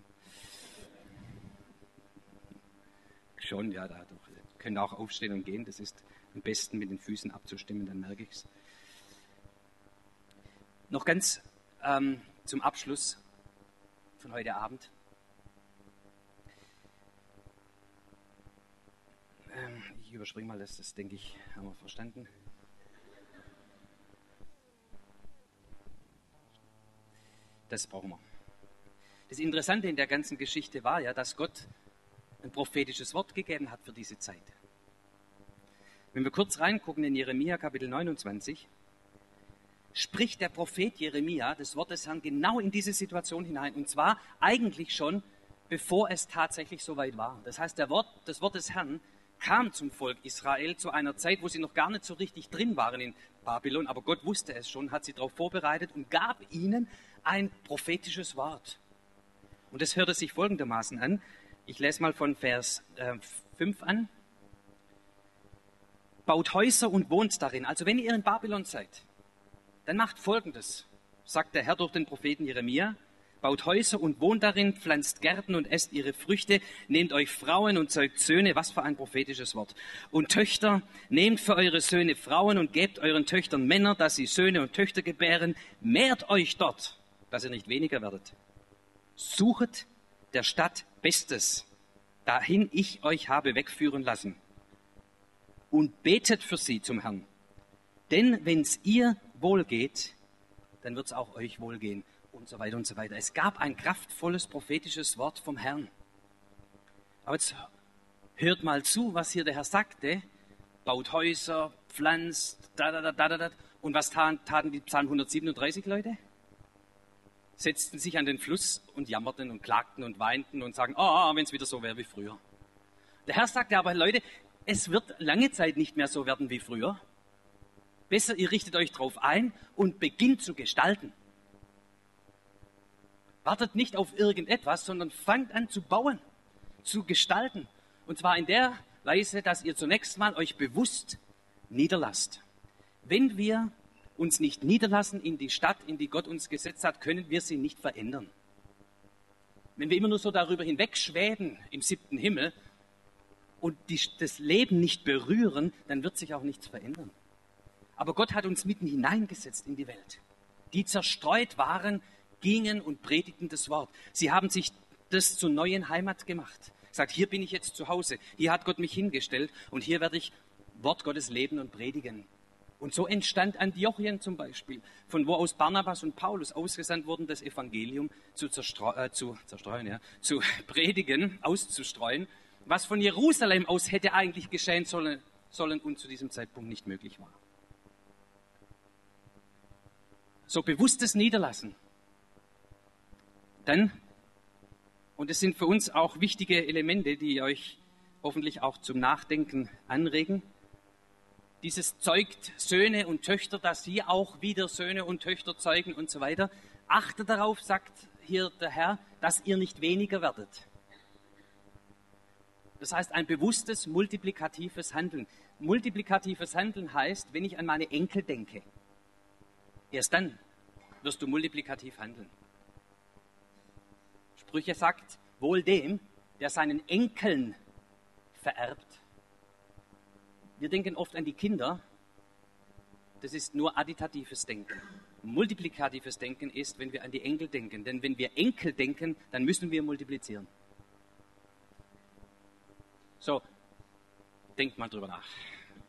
Schon, ja, da doch. Ihr könnt auch aufstehen und gehen. Das ist am besten mit den Füßen abzustimmen, dann merke ich es. Noch ganz zum Abschluss von heute Abend. Ich überspringe mal das denke ich, haben wir verstanden. Das brauchen wir. Das Interessante in der ganzen Geschichte war ja, dass Gott ein prophetisches Wort gegeben hat für diese Zeit. Wenn wir kurz reingucken in Jeremia Kapitel 29, spricht der Prophet Jeremia das Wort des Herrn genau in diese Situation hinein. Und zwar eigentlich schon, bevor es tatsächlich soweit war. Das heißt, das Wort des Herrn kam zum Volk Israel zu einer Zeit, wo sie noch gar nicht so richtig drin waren in Babylon. Aber Gott wusste es schon, hat sie darauf vorbereitet und gab ihnen ein prophetisches Wort. Und das hörte sich folgendermaßen an. Ich lese mal von Vers 5 an. baut Häuser und wohnt darin. Also wenn ihr in Babylon seid, dann macht Folgendes, sagt der Herr durch den Propheten Jeremia: Baut Häuser und wohnt darin, pflanzt Gärten und esst ihre Früchte, nehmt euch Frauen und zeugt Söhne, was für ein prophetisches Wort, und Töchter, nehmt für eure Söhne Frauen und gebt euren Töchtern Männer, dass sie Söhne und Töchter gebären, mehrt euch dort, dass ihr nicht weniger werdet. Suchet der Stadt Bestes, dahin ich euch habe wegführen lassen, und betet für sie zum Herrn. Denn wenn's ihr wohl geht, dann wird's auch euch wohl gehen. Und so weiter und so weiter. Es gab ein kraftvolles prophetisches Wort vom Herrn. Aber jetzt hört mal zu, was hier der Herr sagte. Baut Häuser, pflanzt, da. Und was taten die Psalm 137 Leute? Setzten sich an den Fluss und jammerten und klagten und weinten und sagen, wenn es wieder so wäre wie früher. Der Herr sagte aber, Leute, es wird lange Zeit nicht mehr so werden wie früher. Besser, ihr richtet euch drauf ein und beginnt zu gestalten. Wartet nicht auf irgendetwas, sondern fangt an zu bauen, zu gestalten. Und zwar in der Weise, dass ihr zunächst mal euch bewusst niederlasst. Wenn wir uns nicht niederlassen in die Stadt, in die Gott uns gesetzt hat, können wir sie nicht verändern. Wenn wir immer nur so darüber hinwegschweben im 7. Himmel und das Leben nicht berühren, dann wird sich auch nichts verändern. Aber Gott hat uns mitten hineingesetzt in die Welt. Die zerstreut waren, gingen und predigten das Wort. Sie haben sich das zur neuen Heimat gemacht. Sagt, hier bin ich jetzt zu Hause. Hier hat Gott mich hingestellt und hier werde ich Wort Gottes leben und predigen. Und so entstand Antiochien zum Beispiel, von wo aus Barnabas und Paulus ausgesandt wurden, das Evangelium zu predigen, auszustreuen, was von Jerusalem aus hätte eigentlich geschehen sollen und zu diesem Zeitpunkt nicht möglich war. So bewusstes Niederlassen. Dann, und es sind für uns auch wichtige Elemente, die euch hoffentlich auch zum Nachdenken anregen, dieses zeugt Söhne und Töchter, dass sie auch wieder Söhne und Töchter zeugen und so weiter. Achtet darauf, sagt hier der Herr, dass ihr nicht weniger werdet. Das heißt, ein bewusstes, multiplikatives Handeln. Multiplikatives Handeln heißt, wenn ich an meine Enkel denke, erst dann wirst du multiplikativ handeln. Sprüche sagt, wohl dem, der seinen Enkeln vererbt. Wir denken oft an die Kinder. Das ist nur additatives Denken. Multiplikatives Denken ist, wenn wir an die Enkel denken. Denn wenn wir Enkel denken, dann müssen wir multiplizieren. So, denkt mal drüber nach.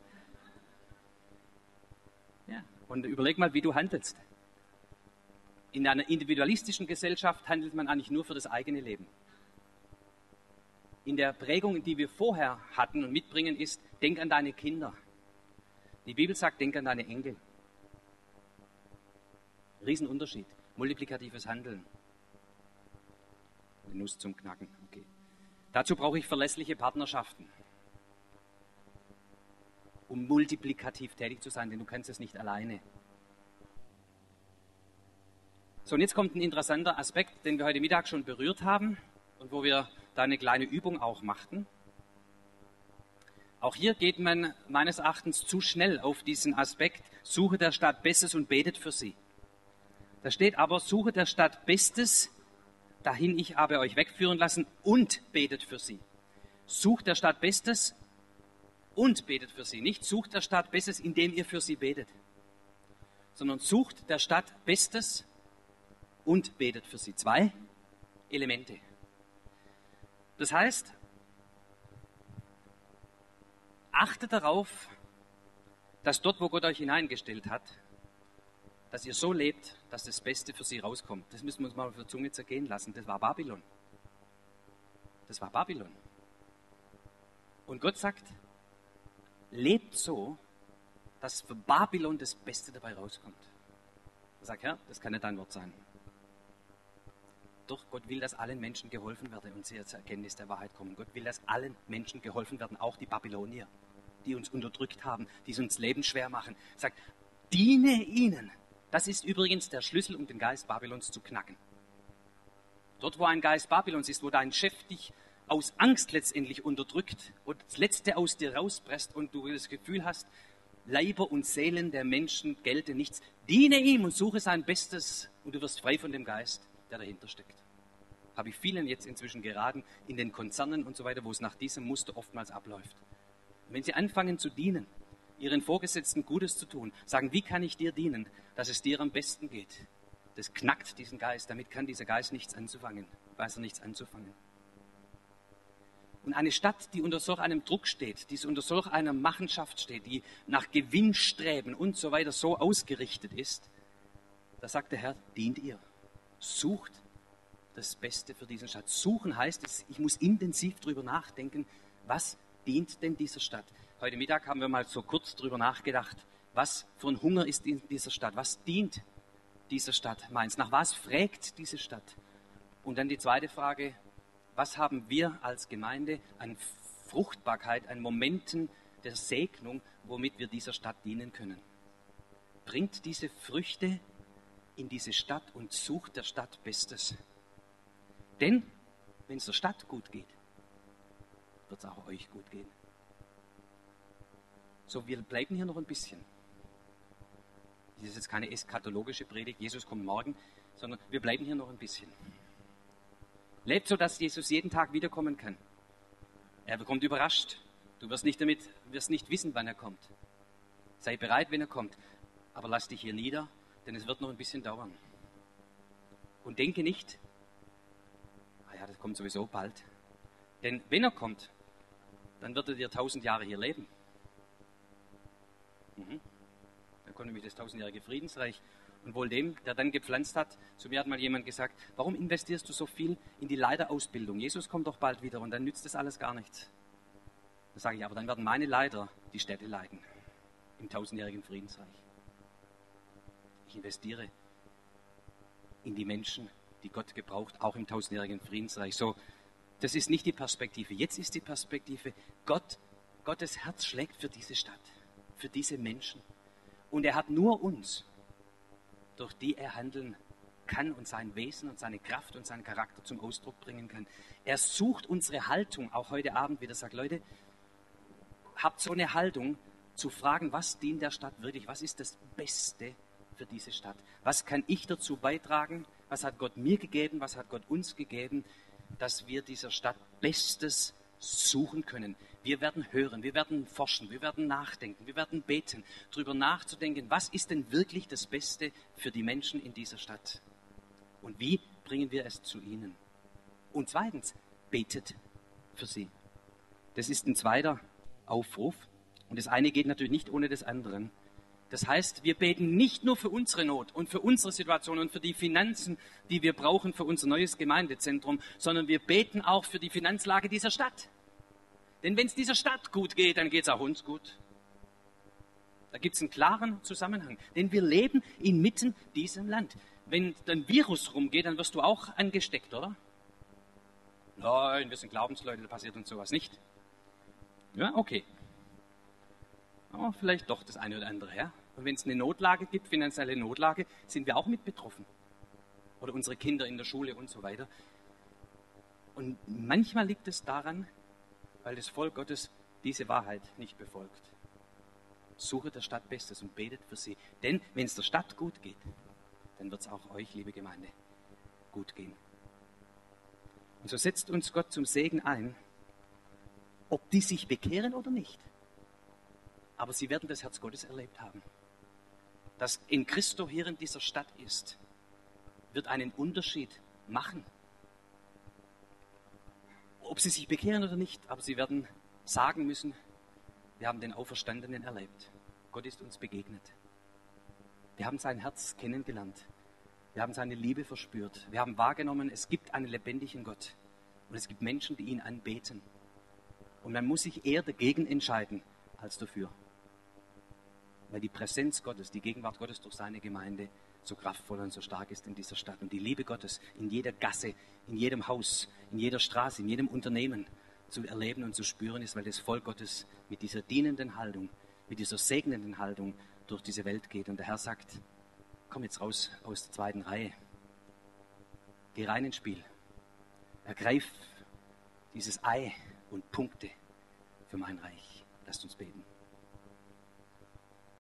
Ja, und überleg mal, wie du handelst. In einer individualistischen Gesellschaft handelt man eigentlich nur für das eigene Leben. In der Prägung, die wir vorher hatten und mitbringen, ist, denk an deine Kinder. Die Bibel sagt, denk an deine Enkel. Riesenunterschied. Multiplikatives Handeln. Eine Nuss zum Knacken. Okay. Dazu brauche ich verlässliche Partnerschaften, um multiplikativ tätig zu sein, denn du kannst es nicht alleine. So, und jetzt kommt ein interessanter Aspekt, den wir heute Mittag schon berührt haben und wo wir da eine kleine Übung auch machten. Auch hier geht man meines Erachtens zu schnell auf diesen Aspekt, suche der Stadt Bestes und betet für sie. Da steht aber, suche der Stadt Bestes, dahin ich habe euch wegführen lassen und betet für sie. Sucht der Stadt Bestes und betet für sie. Nicht sucht der Stadt Bestes, indem ihr für sie betet, sondern sucht der Stadt Bestes und betet für sie. 2 Elemente. Das heißt, achtet darauf, dass dort, wo Gott euch hineingestellt hat, dass ihr so lebt, dass das Beste für sie rauskommt. Das müssen wir uns mal auf der Zunge zergehen lassen. Das war Babylon. Das war Babylon. Und Gott sagt, lebt so, dass für Babylon das Beste dabei rauskommt. Er sagt, Herr, das kann nicht dein Wort sein. Doch Gott will, dass allen Menschen geholfen werde und sie zur Erkenntnis der Wahrheit kommen. Gott will, dass allen Menschen geholfen werden, auch die Babylonier, die uns unterdrückt haben, die uns das Leben schwer machen. Er sagt, diene ihnen. Das ist übrigens der Schlüssel, um den Geist Babylons zu knacken. Dort, wo ein Geist Babylons ist, wo dein Chef dich aus Angst letztendlich unterdrückt und das Letzte aus dir rauspresst und du das Gefühl hast, Leiber und Seelen der Menschen gelten nichts. Diene ihm und suche sein Bestes und du wirst frei von dem Geist, der dahinter steckt. Habe ich vielen jetzt inzwischen geraten, in den Konzernen und so weiter, wo es nach diesem Muster oftmals abläuft. Und wenn sie anfangen zu dienen, ihren Vorgesetzten Gutes zu tun, sagen, wie kann ich dir dienen, dass es dir am besten geht? Das knackt diesen Geist, damit kann dieser Geist nichts anzufangen, weiß er nichts anzufangen. Und eine Stadt, die unter solch einem Druck steht, die unter solch einer Machenschaft steht, die nach Gewinnstreben und so weiter so ausgerichtet ist, da sagt der Herr, dient ihr, sucht das Beste für diesen Stadt. Suchen heißt, ich muss intensiv drüber nachdenken, was dient denn dieser Stadt? Heute Mittag haben wir mal so kurz drüber nachgedacht, was für ein Hunger ist in dieser Stadt, was dient dieser Stadt Mainz, nach was fragt diese Stadt? Und dann die zweite Frage, was haben wir als Gemeinde an Fruchtbarkeit, an Momenten der Segnung, womit wir dieser Stadt dienen können? Bringt diese Früchte in diese Stadt und sucht der Stadt Bestes. Denn wenn es der Stadt gut geht, wird es auch euch gut gehen. So, wir bleiben hier noch ein bisschen. Das ist jetzt keine eschatologische Predigt, Jesus kommt morgen, sondern wir bleiben hier noch ein bisschen. Lebt so, dass Jesus jeden Tag wiederkommen kann. Er kommt überrascht. Du wirst nicht wissen, wann er kommt. Sei bereit, wenn er kommt. Aber lass dich hier nieder, denn es wird noch ein bisschen dauern. Und denke nicht, das kommt sowieso bald. Denn wenn er kommt, dann wird er dir 1000 Jahre hier leben. Dann kommt nämlich das 1000-jährige Friedensreich. Und wohl dem, der dann gepflanzt hat, zu mir hat mal jemand gesagt, warum investierst du so viel in die Leiterausbildung? Jesus kommt doch bald wieder und dann nützt das alles gar nichts. Da sage ich, aber dann werden meine Leiter die Städte leiten im 1000-jährigen Friedensreich. Ich investiere in die Menschen, die Gott gebraucht, auch im 1000-jährigen Friedensreich. So, das ist nicht die Perspektive. Jetzt ist die Perspektive, Gottes Herz schlägt für diese Stadt, für diese Menschen. Und er hat nur uns, durch die er handeln kann und sein Wesen und seine Kraft und seinen Charakter zum Ausdruck bringen kann. Er sucht unsere Haltung, auch heute Abend wieder, sagt, Leute, habt so eine Haltung, zu fragen, was dient der Stadt wirklich, was ist das Beste für diese Stadt? Was kann ich dazu beitragen? Was hat Gott mir gegeben? Was hat Gott uns gegeben, dass wir dieser Stadt Bestes suchen können? Wir werden hören, wir werden forschen, wir werden nachdenken, wir werden beten, darüber nachzudenken, was ist denn wirklich das Beste für die Menschen in dieser Stadt? Und wie bringen wir es zu ihnen? Und zweitens, betet für sie. Das ist ein zweiter Aufruf. Und das eine geht natürlich nicht ohne das andere. Das heißt, wir beten nicht nur für unsere Not und für unsere Situation und für die Finanzen, die wir brauchen für unser neues Gemeindezentrum, sondern wir beten auch für die Finanzlage dieser Stadt. Denn wenn es dieser Stadt gut geht, dann geht es auch uns gut. Da gibt es einen klaren Zusammenhang. Denn wir leben inmitten diesem Land. Wenn ein Virus rumgeht, dann wirst du auch angesteckt, oder? Nein, wir sind Glaubensleute, da passiert uns sowas nicht. Ja, okay. Aber vielleicht doch das eine oder andere, ja? Und wenn es eine Notlage gibt, finanzielle Notlage, sind wir auch mit betroffen. Oder unsere Kinder in der Schule und so weiter. Und manchmal liegt es daran, weil das Volk Gottes diese Wahrheit nicht befolgt. Suche der Stadt Bestes und betet für sie. Denn wenn es der Stadt gut geht, dann wird es auch euch, liebe Gemeinde, gut gehen. Und so setzt uns Gott zum Segen ein, ob die sich bekehren oder nicht. Aber sie werden das Herz Gottes erlebt haben. Das in Christo hier in dieser Stadt ist, wird einen Unterschied machen. Ob sie sich bekehren oder nicht, aber sie werden sagen müssen, wir haben den Auferstandenen erlebt. Gott ist uns begegnet. Wir haben sein Herz kennengelernt. Wir haben seine Liebe verspürt. Wir haben wahrgenommen, es gibt einen lebendigen Gott. Und es gibt Menschen, die ihn anbeten. Und man muss sich eher dagegen entscheiden, als dafür. Weil die Präsenz Gottes, die Gegenwart Gottes durch seine Gemeinde so kraftvoll und so stark ist in dieser Stadt. Und die Liebe Gottes in jeder Gasse, in jedem Haus, in jeder Straße, in jedem Unternehmen zu erleben und zu spüren ist, weil das Volk Gottes mit dieser dienenden Haltung, mit dieser segnenden Haltung durch diese Welt geht. Und der Herr sagt, komm jetzt raus aus der zweiten Reihe. Geh rein ins Spiel. Ergreif dieses Ei und Punkte für mein Reich. Lasst uns beten.